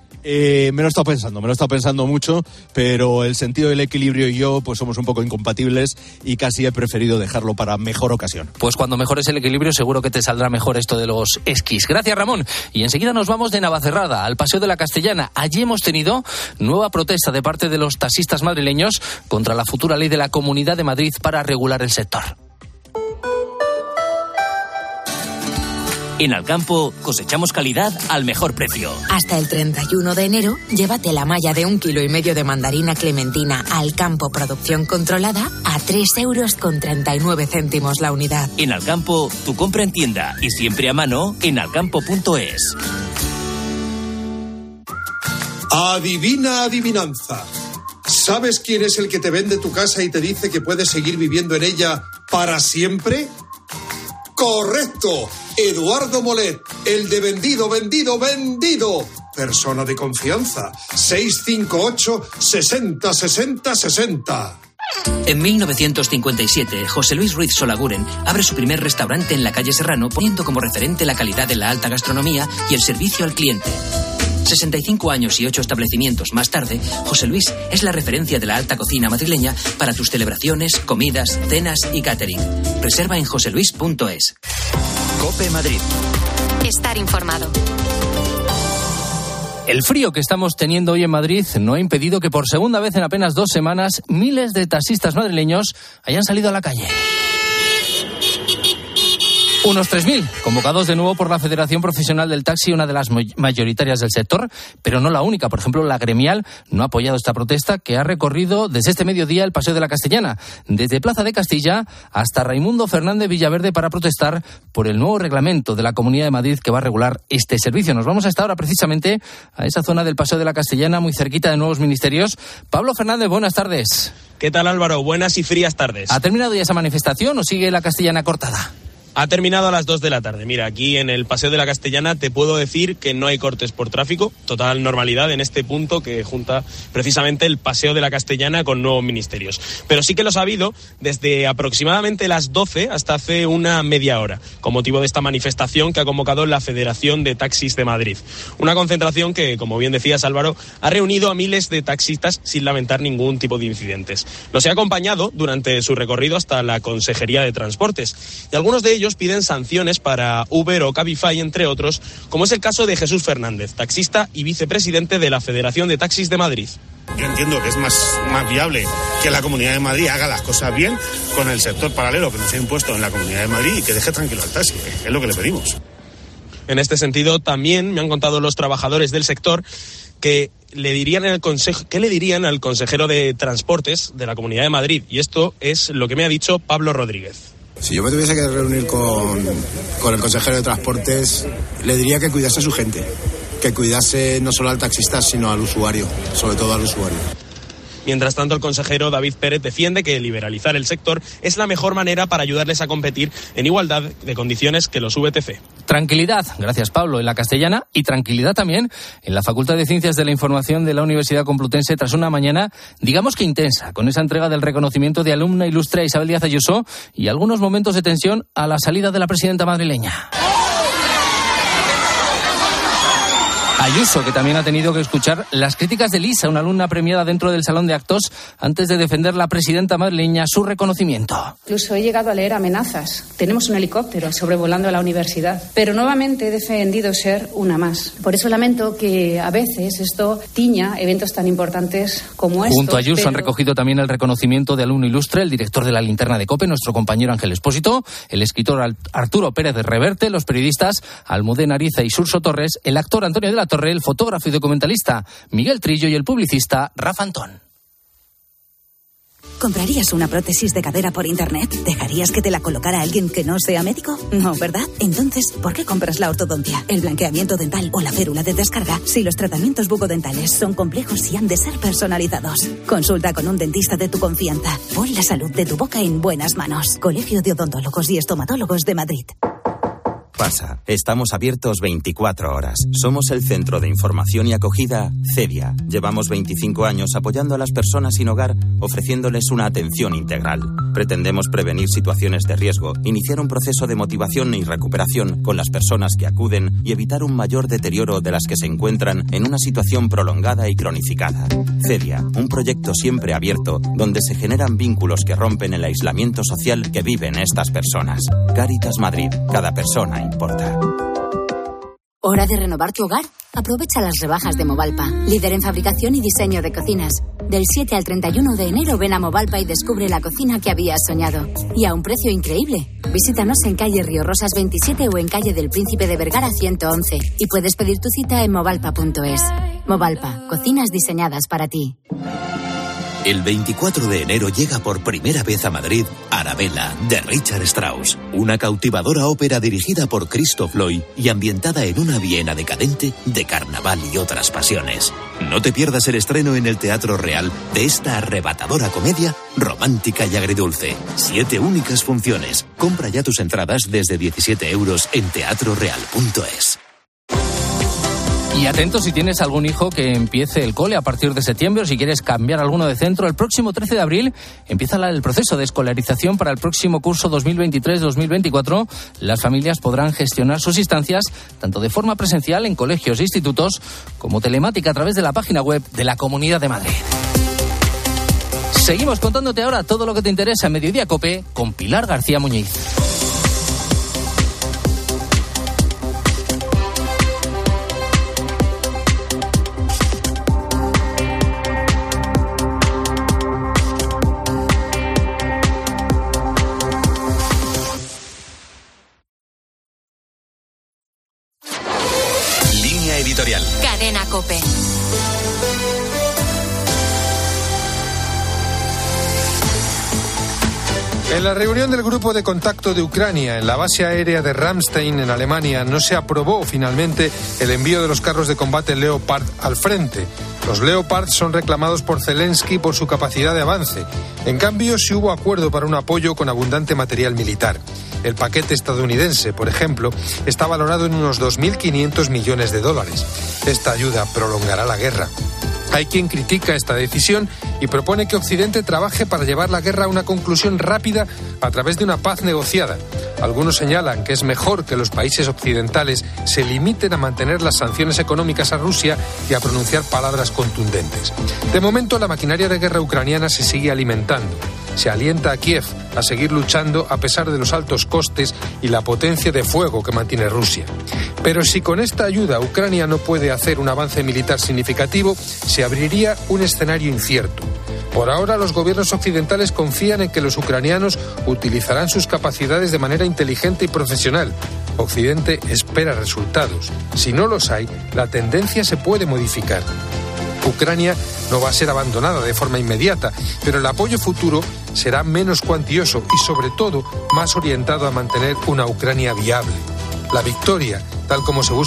Eh, me lo he estado pensando, me lo he estado pensando mucho, pero el sentido del equilibrio y yo pues somos un poco incompatibles y casi he preferido dejarlo para mejor ocasión. Pues cuando mejores el equilibrio seguro que te saldrá mejor esto de los esquís. Gracias, Ramón. Y enseguida nos vamos de Navacerrada al Paseo de la Castellana. Allí hemos tenido nueva protesta de parte de los taxistas madrileños contra la futura ley de la Comunidad de Madrid para regular el sector. En Alcampo cosechamos calidad al mejor precio. Hasta el treinta y uno de enero, llévate la malla de un kilo y medio de mandarina clementina Alcampo Producción Controlada a tres euros con treinta y nueve céntimos la unidad. En Alcampo, tu compra en tienda y siempre a mano en alcampo punto es. Adivina adivinanza. ¿Sabes quién es el que te vende tu casa y te dice que puedes seguir viviendo en ella para siempre? ¡Correcto! Eduardo Molet, el de vendido, vendido, vendido. Persona de confianza. seis cinco ocho, sesenta, sesenta, sesenta. En mil novecientos cincuenta y siete, José Luis Ruiz Solaguren abre su primer restaurante en la calle Serrano, poniendo como referente la calidad de la alta gastronomía y el servicio al cliente. sesenta y cinco años y ocho establecimientos más tarde, José Luis es la referencia de la alta cocina madrileña para tus celebraciones, comidas, cenas y catering. Reserva en joseluis punto es. COPE Madrid. Estar informado. El frío que estamos teniendo hoy en Madrid no ha impedido que por segunda vez en apenas dos semanas miles de taxistas madrileños hayan salido a la calle. Unos tres mil, convocados de nuevo por la Federación Profesional del Taxi, una de las mayoritarias del sector, pero no la única. Por ejemplo, la gremial no ha apoyado esta protesta que ha recorrido desde este mediodía el Paseo de la Castellana, desde Plaza de Castilla hasta Raimundo Fernández Villaverde, para protestar por el nuevo reglamento de la Comunidad de Madrid que va a regular este servicio. Nos vamos hasta ahora precisamente a esa zona del Paseo de la Castellana, muy cerquita de nuevos ministerios. Pablo Fernández, buenas tardes. ¿Qué tal, Álvaro? Buenas y frías tardes. ¿Ha terminado ya esa manifestación o sigue la Castellana cortada? Ha terminado a las dos de la tarde. Mira, aquí en el Paseo de la Castellana te puedo decir que no hay cortes por tráfico, total normalidad en este punto que junta precisamente el Paseo de la Castellana con nuevos ministerios. Pero sí que los ha habido desde aproximadamente las doce hasta hace una media hora, con motivo de esta manifestación que ha convocado la Federación de Taxis de Madrid. Una concentración que, como bien decías Álvaro, ha reunido a miles de taxistas sin lamentar ningún tipo de incidentes. Los he acompañado durante su recorrido hasta la Consejería de Transportes y algunos de ellos piden sanciones para Uber o Cabify, entre otros, como es el caso de Jesús Fernández, taxista y vicepresidente de la Federación de Taxis de Madrid. Yo entiendo que es más, más viable que la Comunidad de Madrid haga las cosas bien con el sector paralelo que nos ha impuesto en la Comunidad de Madrid y que deje tranquilo al taxi, es lo que le pedimos. En este sentido, también me han contado los trabajadores del sector que le dirían el consejo, ¿qué le dirían al consejero de Transportes de la Comunidad de Madrid? Y esto es lo que me ha dicho Pablo Rodríguez. Si yo me tuviese que reunir con, con el consejero de Transportes, le diría que cuidase a su gente, que cuidase no solo al taxista, sino al usuario, sobre todo al usuario. Mientras tanto, el consejero David Pérez defiende que liberalizar el sector es la mejor manera para ayudarles a competir en igualdad de condiciones que los V T C. Tranquilidad, gracias Pablo, en la Castellana, y tranquilidad también en la Facultad de Ciencias de la Información de la Universidad Complutense tras una mañana, digamos que intensa, con esa entrega del reconocimiento de alumna ilustre a Isabel Díaz Ayuso y algunos momentos de tensión a la salida de la presidenta madrileña. Ayuso, que también ha tenido que escuchar las críticas de Lisa, una alumna premiada dentro del salón de actos, antes de defender la presidenta madrileña su reconocimiento. Incluso he llegado a leer amenazas. Tenemos un helicóptero sobrevolando la universidad, pero nuevamente he defendido ser una más. Por eso lamento que a veces esto tiña eventos tan importantes como estos. Junto a Ayuso pero... han recogido también el reconocimiento de alumno ilustre, el director de la Linterna de COPE, nuestro compañero Ángel Expósito, el escritor Arturo Pérez de Reverte, los periodistas Almudena Ariza y Surso Torres, el actor Antonio de la Torre, el fotógrafo y documentalista Miguel Trillo y el publicista Rafa Antón. ¿Comprarías una prótesis de cadera por internet? ¿Dejarías que te la colocara alguien que no sea médico? No, ¿verdad? Entonces, ¿por qué compras la ortodoncia, el blanqueamiento dental o la férula de descarga si los tratamientos bucodentales son complejos y han de ser personalizados? Consulta con un dentista de tu confianza. Pon la salud de tu boca en buenas manos. Colegio de Odontólogos y Estomatólogos de Madrid. Pasa, estamos abiertos veinticuatro horas. Somos el centro de información y acogida CEDIA. Llevamos veinticinco años apoyando a las personas sin hogar, ofreciéndoles una atención integral. Pretendemos prevenir situaciones de riesgo, iniciar un proceso de motivación y recuperación con las personas que acuden y evitar un mayor deterioro de las que se encuentran en una situación prolongada y cronificada. CEDIA, un proyecto siempre abierto donde se generan vínculos que rompen el aislamiento social que viven estas personas. Cáritas Madrid, cada persona importa. ¿Hora de renovar tu hogar? Aprovecha las rebajas de Movalpa, líder en fabricación y diseño de cocinas. Del siete al treinta y uno de enero ven a Movalpa y descubre la cocina que habías soñado. Y a un precio increíble. Visítanos en calle Río Rosas veintisiete o en calle del Príncipe de Vergara ciento once. Y puedes pedir tu cita en movalpa punto es. Movalpa, cocinas diseñadas para ti. El veinticuatro de enero llega por primera vez a Madrid Arabella, de Richard Strauss, una cautivadora ópera dirigida por Christoph Loy y ambientada en una Viena decadente de carnaval y otras pasiones. No te pierdas el estreno en el Teatro Real de esta arrebatadora comedia romántica y agridulce. Siete únicas funciones. Compra ya tus entradas desde diecisiete euros en teatro real punto es. Y atento si tienes algún hijo que empiece el cole a partir de septiembre o si quieres cambiar alguno de centro. El próximo trece de abril empieza el proceso de escolarización para el próximo curso dos mil veintitrés dos mil veinticuatro. Las familias podrán gestionar sus instancias tanto de forma presencial en colegios e institutos como telemática a través de la página web de la Comunidad de Madrid. Seguimos contándote ahora todo lo que te interesa en Mediodía COPE con Pilar García Muñiz. Editorial. Cadena COPE. En la reunión del Grupo de Contacto de Ucrania en la base aérea de Ramstein, en Alemania, no se aprobó finalmente el envío de los carros de combate Leopard al frente. Los Leopard son reclamados por Zelensky por su capacidad de avance. En cambio, sí hubo acuerdo para un apoyo con abundante material militar. El paquete estadounidense, por ejemplo, está valorado en unos dos mil quinientos millones de dólares. Esta ayuda prolongará la guerra. Hay quien critica esta decisión y propone que Occidente trabaje para llevar la guerra a una conclusión rápida a través de una paz negociada. Algunos señalan que es mejor que los países occidentales se limiten a mantener las sanciones económicas a Rusia y a pronunciar palabras contundentes. De momento, la maquinaria de guerra ucraniana se sigue alimentando. Se alienta a Kiev a seguir luchando a pesar de los altos costes y la potencia de fuego que mantiene Rusia. Pero si con esta ayuda Ucrania no puede hacer un avance militar significativo, se abriría un escenario incierto. Por ahora, los gobiernos occidentales confían en que los ucranianos utilizarán sus capacidades de manera inteligente y profesional. Occidente espera resultados. Si no los hay, la tendencia se puede modificar. Ucrania no va a ser abandonada de forma inmediata, pero el apoyo futuro será menos cuantioso y, sobre todo, más orientado a mantener una Ucrania viable. La victoria, tal como se busca